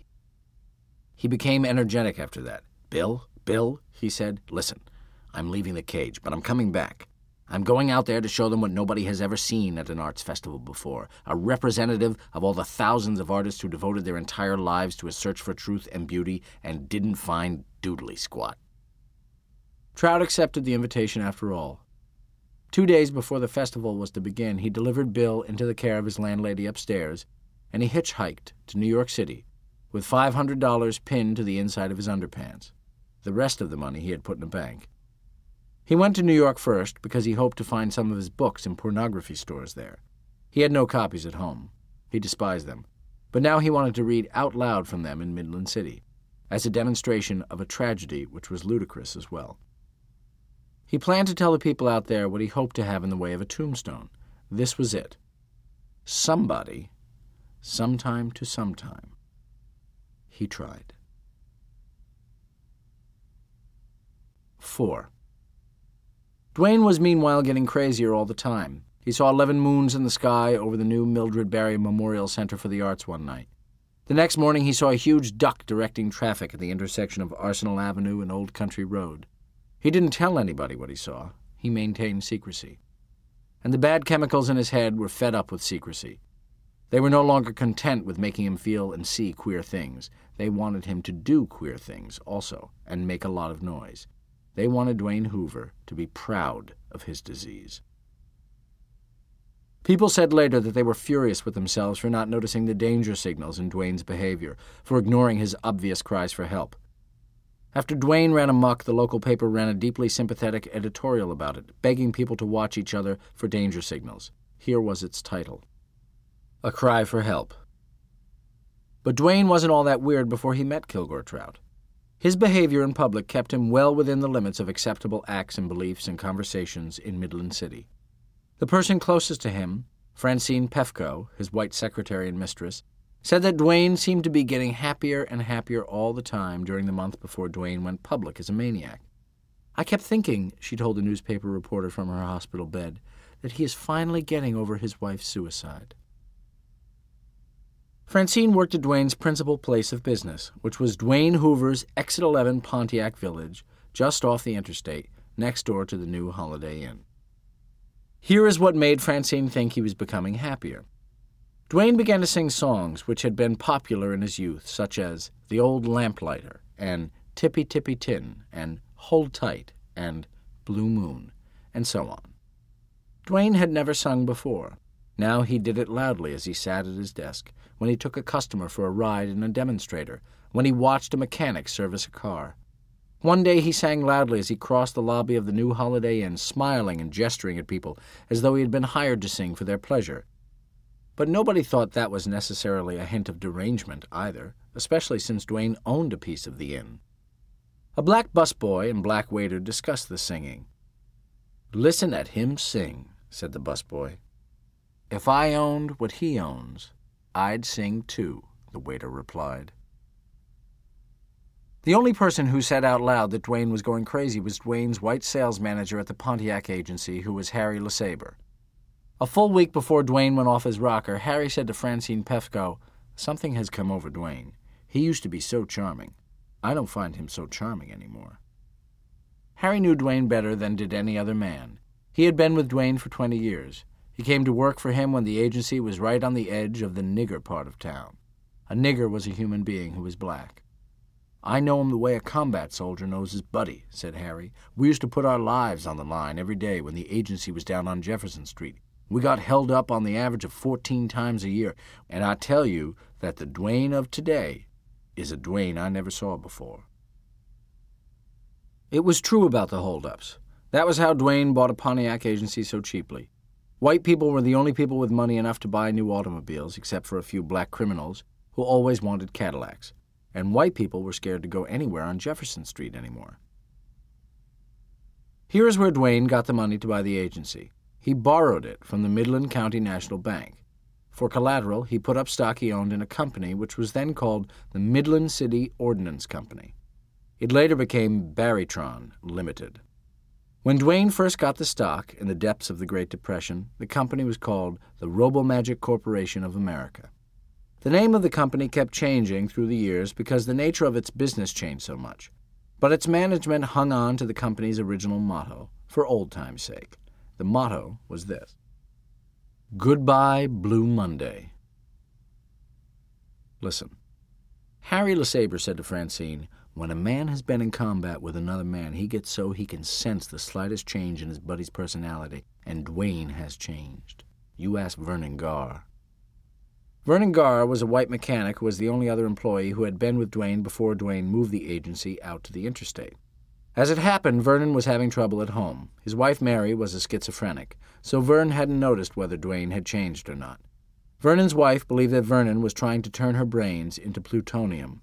Speaker 1: He became energetic after that. Bill, he said, "listen, I'm leaving the cage, but I'm coming back. I'm going out there to show them what nobody has ever seen at an arts festival before, a representative of all the thousands of artists who devoted their entire lives to a search for truth and beauty and didn't find doodly squat." Trout accepted the invitation after all. 2 days before the festival was to begin, he delivered Bill into the care of his landlady upstairs, and he hitchhiked to New York City with $500 pinned to the inside of his underpants. The rest of the money he had put in a bank. He went to New York first because he hoped to find some of his books in pornography stores there. He had no copies at home. He despised them. But now he wanted to read out loud from them in Midland City, as a demonstration of a tragedy which was ludicrous as well. He planned to tell the people out there what he hoped to have in the way of a tombstone. This was it. Somebody, sometime to sometime. He tried. 4. Dwayne was meanwhile getting crazier all the time. He saw 11 moons in the sky over the new Mildred Barry Memorial Center for the Arts one night. The next morning he saw a huge duck directing traffic at the intersection of Arsenal Avenue and Old Country Road. He didn't tell anybody what he saw. He maintained secrecy. And the bad chemicals in his head were fed up with secrecy. They were no longer content with making him feel and see queer things. They wanted him to do queer things also, and make a lot of noise. They wanted Dwayne Hoover to be proud of his disease. People said later that they were furious with themselves for not noticing the danger signals in Dwayne's behavior, for ignoring his obvious cries for help. After Dwayne ran amok, the local paper ran a deeply sympathetic editorial about it, begging people to watch each other for danger signals. Here was its title: A Cry for Help. But Dwayne wasn't all that weird before he met Kilgore Trout. His behavior in public kept him well within the limits of acceptable acts and beliefs and conversations in Midland City. The person closest to him, Francine Pefko, his white secretary and mistress, said that Duane seemed to be getting happier and happier all the time during the month before Duane went public as a maniac. "I kept thinking," she told a newspaper reporter from her hospital bed, "that he is finally getting over his wife's suicide." Francine worked at Duane's principal place of business, which was Duane Hoover's Exit 11 Pontiac Village, just off the interstate, next door to the new Holiday Inn. Here is what made Francine think he was becoming happier. Duane began to sing songs which had been popular in his youth, such as "The Old Lamplighter" and "Tippy Tippy Tin" and "Hold Tight" and "Blue Moon," and so on. Duane had never sung before. Now he did it loudly as he sat at his desk, when he took a customer for a ride in a demonstrator, when he watched a mechanic service a car. One day he sang loudly as he crossed the lobby of the new Holiday Inn, smiling and gesturing at people as though he had been hired to sing for their pleasure. But nobody thought that was necessarily a hint of derangement either, especially since Duane owned a piece of the inn. A black busboy and black waiter discussed the singing. "Listen at him sing," said the busboy. "If I owned what he owns, I'd sing too," the waiter replied. The only person who said out loud that Duane was going crazy was Duane's white sales manager at the Pontiac agency, who was Harry LeSabre. A full week before Duane went off his rocker, Harry said to Francine Pefko, "Something has come over Duane. He used to be so charming. I don't find him so charming anymore." Harry knew Duane better than did any other man. He had been with Duane for 20 years. He came to work for him when the agency was right on the edge of the nigger part of town. A nigger was a human being who was black. "I know him the way a combat soldier knows his buddy," said Harry. "We used to put our lives on the line every day when the agency was down on Jefferson Street. We got held up on the average of 14 times a year, and I tell you that the Duane of today is a Duane I never saw before." It was true about the holdups. That was how Duane bought a Pontiac agency so cheaply. White people were the only people with money enough to buy new automobiles, except for a few black criminals who always wanted Cadillacs, and white people were scared to go anywhere on Jefferson Street anymore. Here is where Duane got the money to buy the agency. He borrowed it from the Midland County National Bank. For collateral, he put up stock he owned in a company which was then called the Midland City Ordnance Company. It later became Barrytron Limited. When Duane first got the stock in the depths of the Great Depression, the company was called the Robomagic Corporation of America. The name of the company kept changing through the years because the nature of its business changed so much, but its management hung on to the company's original motto, for old time's sake. The motto was this: "Goodbye, Blue Monday." Listen. Harry LeSabre said to Francine, "When a man has been in combat with another man, he gets so he can sense the slightest change in his buddy's personality, and Duane has changed. You ask Vernon Garr." Vernon Garr was a white mechanic who was the only other employee who had been with Duane before Duane moved the agency out to the interstate. As it happened, Vernon was having trouble at home. His wife, Mary, was a schizophrenic, so Vern hadn't noticed whether Duane had changed or not. Vernon's wife believed that Vernon was trying to turn her brains into plutonium.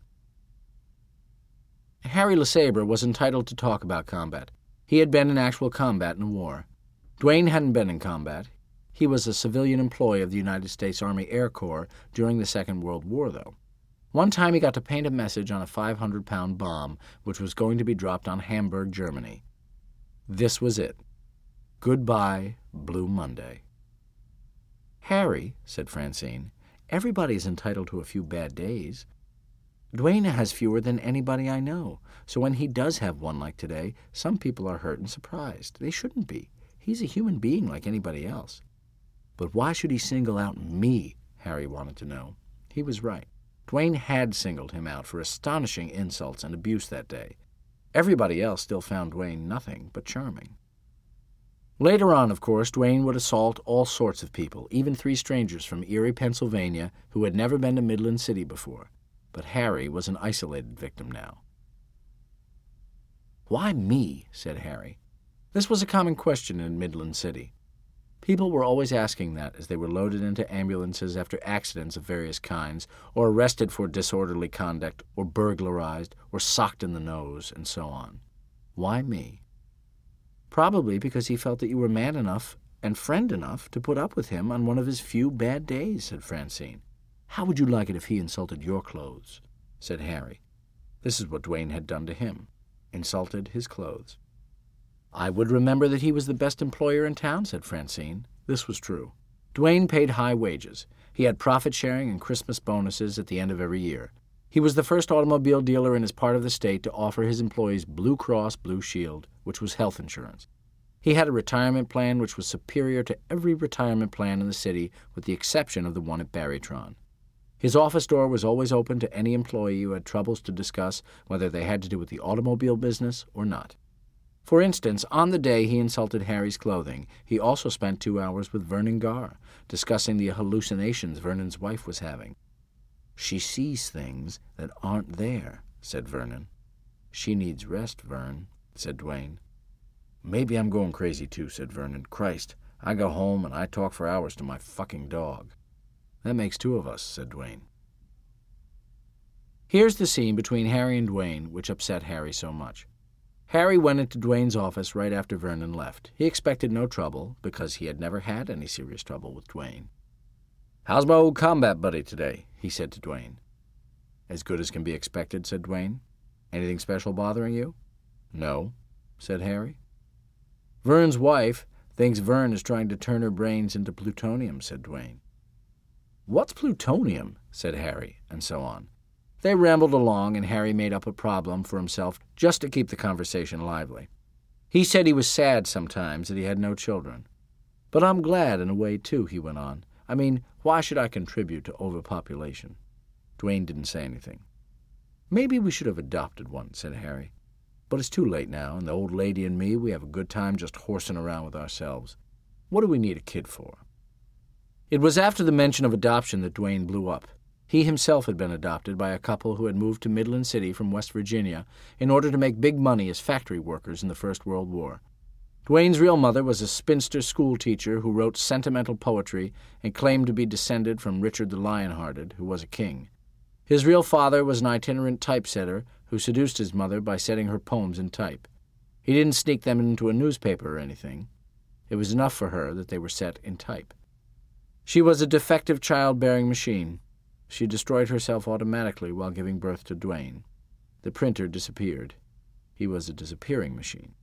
Speaker 1: Harry LeSabre was entitled to talk about combat. He had been in actual combat in a war. Duane hadn't been in combat. He was a civilian employee of the United States Army Air Corps during the Second World War, though. One time he got to paint a message on a 500-pound bomb which was going to be dropped on Hamburg, Germany. This was it. Goodbye, Blue Monday. "Harry," said Francine, "everybody's entitled to a few bad days. Duane has fewer than anybody I know, so when he does have one like today, some people are hurt and surprised. They shouldn't be. He's a human being like anybody else." "But why should he single out me?" Harry wanted to know. He was right. Duane had singled him out for astonishing insults and abuse that day. Everybody else still found Duane nothing but charming. Later on, of course, Duane would assault all sorts of people, even 3 strangers from Erie, Pennsylvania, who had never been to Midland City before. But Harry was an isolated victim now. "Why me?" said Harry. This was a common question in Midland City. People were always asking that as they were loaded into ambulances after accidents of various kinds, or arrested for disorderly conduct, or burglarized, or socked in the nose, and so on. Why me? Probably because he felt that you were man enough and friend enough to put up with him on one of his few bad days, said Francine. How would you like it if he insulted your clothes? Said Harry. This is what Duane had done to him. Insulted his clothes. I would remember that he was the best employer in town, said Francine. This was true. Duane paid high wages. He had profit-sharing and Christmas bonuses at the end of every year. He was the first automobile dealer in his part of the state to offer his employees Blue Cross Blue Shield, which was health insurance. He had a retirement plan which was superior to every retirement plan in the city, with the exception of the one at Barrytron. His office door was always open to any employee who had troubles to discuss whether they had to do with the automobile business or not. For instance, on the day he insulted Harry's clothing, he also spent 2 hours with Vernon Garr, discussing the hallucinations Vernon's wife was having. She sees things that aren't there, said Vernon. She needs rest, Vern, said Duane. Maybe I'm going crazy too, said Vernon. Christ, I go home and I talk for hours to my fucking dog. That makes 2 of us, said Duane. Here's the scene between Harry and Duane which upset Harry so much. Harry went into Duane's office right after Vernon left. He expected no trouble, because he had never had any serious trouble with Duane. How's my old combat buddy today? He said to Duane. As good as can be expected, said Duane. Anything special bothering you? No, said Harry. Vern's wife thinks Vern is trying to turn her brains into plutonium, said Duane. What's plutonium? Said Harry, and so on. They rambled along, and Harry made up a problem for himself just to keep the conversation lively. He said he was sad sometimes that he had no children. But I'm glad in a way, too, he went on. I mean, why should I contribute to overpopulation? Duane didn't say anything. Maybe we should have adopted one, said Harry. But it's too late now, and the old lady and me, we have a good time just horsing around with ourselves. What do we need a kid for? It was after the mention of adoption that Duane blew up. He himself had been adopted by a couple who had moved to Midland City from West Virginia in order to make big money as factory workers in the First World War. Duane's real mother was a spinster school teacher who wrote sentimental poetry and claimed to be descended from Richard the Lionhearted, who was a king. His real father was an itinerant typesetter who seduced his mother by setting her poems in type. He didn't sneak them into a newspaper or anything. It was enough for her that they were set in type. She was a defective childbearing machine. She destroyed herself automatically while giving birth to Duane. The printer disappeared. He was a disappearing machine.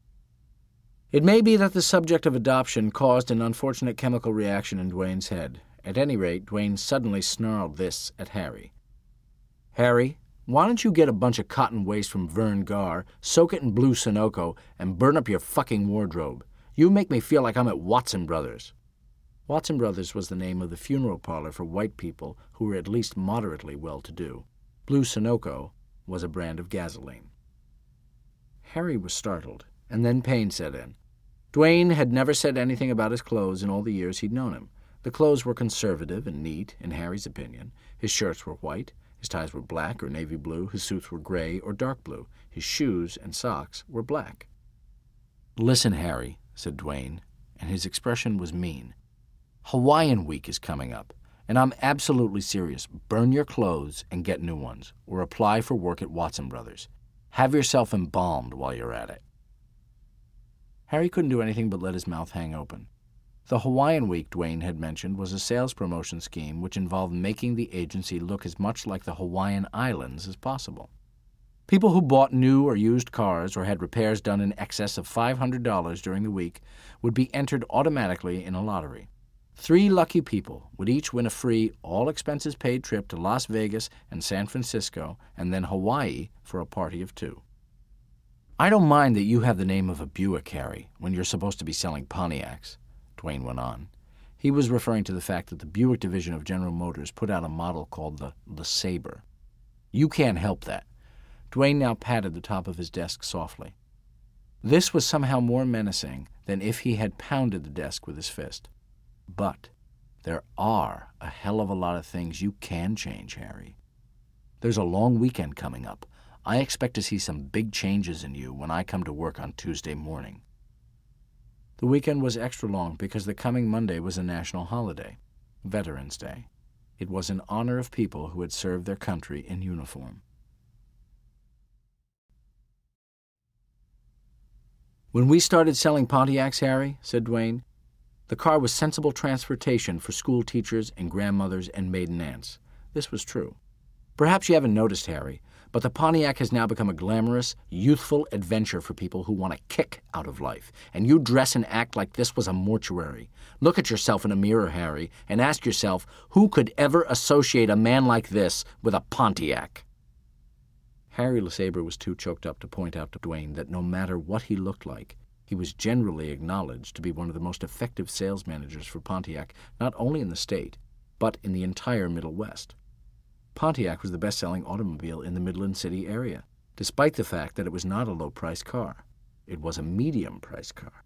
Speaker 1: It may be that the subject of adoption caused an unfortunate chemical reaction in Duane's head. At any rate, Duane suddenly snarled this at Harry. Harry, why don't you get a bunch of cotton waste from Vern Garr, soak it in blue Sunoco, and burn up your fucking wardrobe? You make me feel like I'm at Watson Brothers. Watson Brothers was the name of the funeral parlor for white people who were at least moderately well-to-do. Blue Sunoco was a brand of gasoline. Harry was startled, and then pain set in. Duane had never said anything about his clothes in all the years he'd known him. The clothes were conservative and neat, in Harry's opinion. His shirts were white, his ties were black or navy blue, his suits were gray or dark blue, his shoes and socks were black. Listen, Harry, said Duane, and his expression was mean. Hawaiian Week is coming up, and I'm absolutely serious. Burn your clothes and get new ones, or apply for work at Watson Brothers. Have yourself embalmed while you're at it. Harry couldn't do anything but let his mouth hang open. The Hawaiian Week Duane had mentioned was a sales promotion scheme which involved making the agency look as much like the Hawaiian Islands as possible. People who bought new or used cars or had repairs done in excess of $500 during the week would be entered automatically in a lottery. 3 lucky people would each win a free, all-expenses-paid trip to Las Vegas and San Francisco and then Hawaii for a party of 2. I don't mind that you have the name of a Buick, Harry, when you're supposed to be selling Pontiacs, Duane went on. He was referring to the fact that the Buick division of General Motors put out a model called the LeSabre. You can't help that. Duane now patted the top of his desk softly. This was somehow more menacing than if he had pounded the desk with his fist. But there are a hell of a lot of things you can change, Harry. There's a long weekend coming up. I expect to see some big changes in you when I come to work on Tuesday morning. The weekend was extra long because the coming Monday was a national holiday, Veterans Day. It was in honor of people who had served their country in uniform. When we started selling Pontiacs, Harry, said Duane, The car was sensible transportation for school teachers and grandmothers and maiden aunts. This was true. Perhaps you haven't noticed, Harry, but the Pontiac has now become a glamorous, youthful adventure for people who want a kick out of life. And you dress and act like this was a mortuary. Look at yourself in a mirror, Harry, and ask yourself, who could ever associate a man like this with a Pontiac? Harry LeSabre was too choked up to point out to Dwayne that no matter what he looked like, he was generally acknowledged to be one of the most effective sales managers for Pontiac, not only in the state, but in the entire Middle West. Pontiac was the best-selling automobile in the Midland City area, despite the fact that it was not a low-priced car. It was a medium-priced car.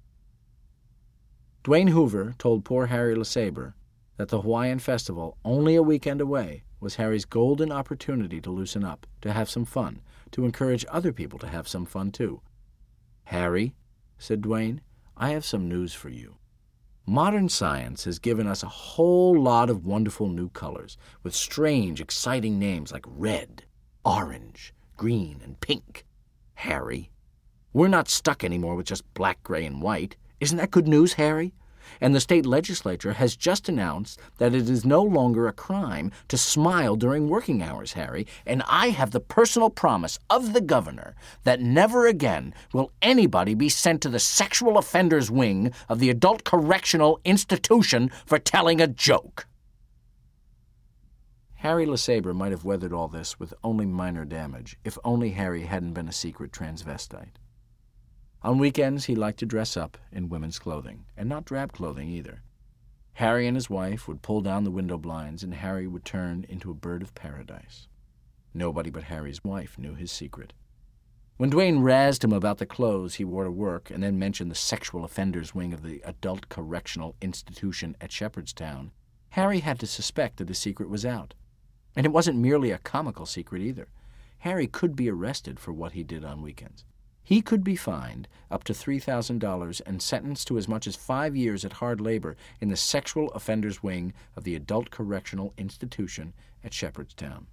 Speaker 1: Dwayne Hoover told poor Harry LeSabre that the Hawaiian Festival, only a weekend away, was Harry's golden opportunity to loosen up, to have some fun, to encourage other people to have some fun too. "Harry," said Dwayne, "I have some news for you. Modern science has given us a whole lot of wonderful new colors, with strange, exciting names like red, orange, green, and pink. Harry, we're not stuck anymore with just black, gray, and white. Isn't that good news, Harry? And the state legislature has just announced that it is no longer a crime to smile during working hours, Harry, and I have the personal promise of the governor that never again will anybody be sent to the sexual offenders wing of the adult correctional institution for telling a joke." Harry LeSabre might have weathered all this with only minor damage, if only Harry hadn't been a secret transvestite. On weekends, he liked to dress up in women's clothing, and not drab clothing either. Harry and his wife would pull down the window blinds, and Harry would turn into a bird of paradise. Nobody but Harry's wife knew his secret. When Dwayne razzed him about the clothes he wore to work and then mentioned the sexual offenders wing of the adult correctional institution at Shepherdstown, Harry had to suspect that his secret was out. And it wasn't merely a comical secret either. Harry could be arrested for what he did on weekends. He could be fined up to $3,000 and sentenced to as much as 5 years at hard labor in the sexual offenders wing of the adult correctional institution at Shepherdstown.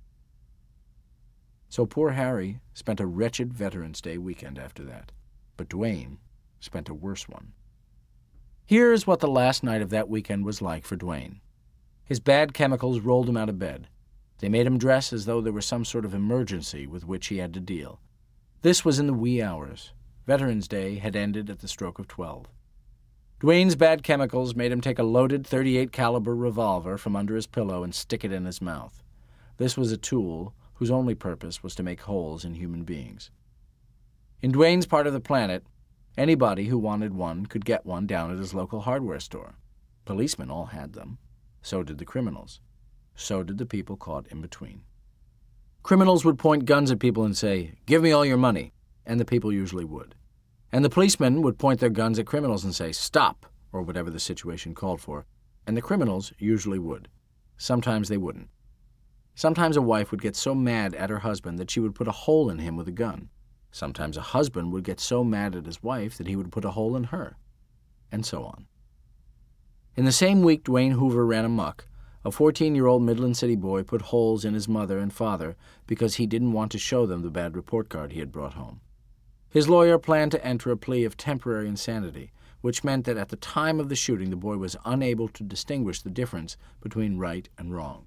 Speaker 1: So poor Harry spent a wretched Veterans Day weekend after that, but Dwayne spent a worse one. Here's what the last night of that weekend was like for Dwayne. His bad chemicals rolled him out of bed. They made him dress as though there was some sort of emergency with which he had to deal. This was in the wee hours. Veterans Day had ended at the stroke of 12. Dwayne's bad chemicals made him take a loaded .38 caliber revolver from under his pillow and stick it in his mouth. This was a tool whose only purpose was to make holes in human beings. In Dwayne's part of the planet, anybody who wanted one could get one down at his local hardware store. Policemen all had them. So did the criminals. So did the people caught in between. Criminals would point guns at people and say, "Give me all your money," and the people usually would. And the policemen would point their guns at criminals and say, "Stop," or whatever the situation called for, and the criminals usually would. Sometimes they wouldn't. Sometimes a wife would get so mad at her husband that she would put a hole in him with a gun. Sometimes a husband would get so mad at his wife that he would put a hole in her, and so on. In the same week Dwayne Hoover ran amok, a 14-year-old Midland City boy put holes in his mother and father because he didn't want to show them the bad report card he had brought home. His lawyer planned to enter a plea of temporary insanity, which meant that at the time of the shooting the boy was unable to distinguish the difference between right and wrong.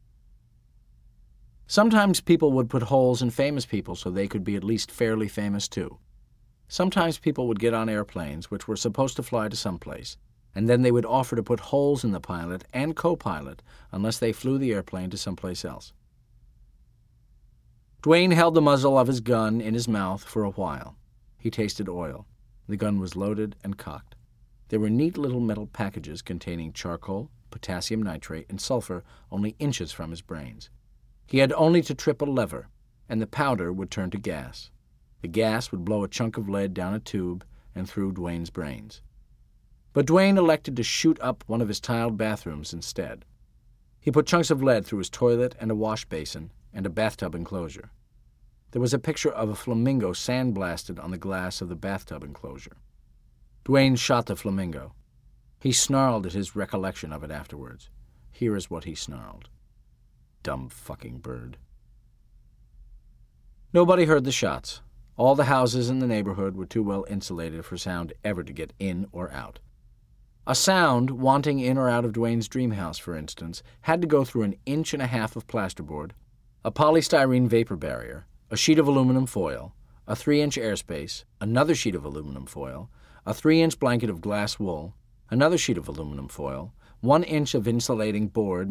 Speaker 1: Sometimes people would put holes in famous people so they could be at least fairly famous too. Sometimes people would get on airplanes which were supposed to fly to someplace, and then they would offer to put holes in the pilot and co-pilot unless they flew the airplane to someplace else. Dwayne held the muzzle of his gun in his mouth for a while. He tasted oil. The gun was loaded and cocked. There were neat little metal packages containing charcoal, potassium nitrate, and sulfur only inches from his brains. He had only to trip a lever, and the powder would turn to gas. The gas would blow a chunk of lead down a tube and through Dwayne's brains. But Dwayne elected to shoot up one of his tiled bathrooms instead. He put chunks of lead through his toilet and a wash basin and a bathtub enclosure. There was a picture of a flamingo sandblasted on the glass of the bathtub enclosure. Dwayne shot the flamingo. He snarled at his recollection of it afterwards. Here is what he snarled. Dumb fucking bird. Nobody heard the shots. All the houses in the neighborhood were too well insulated for sound ever to get in or out. A sound wanting in or out of Dwayne's dream house, for instance, had to go through 1.5 inches of plasterboard, a polystyrene vapor barrier, a sheet of aluminum foil, a 3-inch airspace, another sheet of aluminum foil, a 3-inch blanket of glass wool, another sheet of aluminum foil, 1 inch of insulating board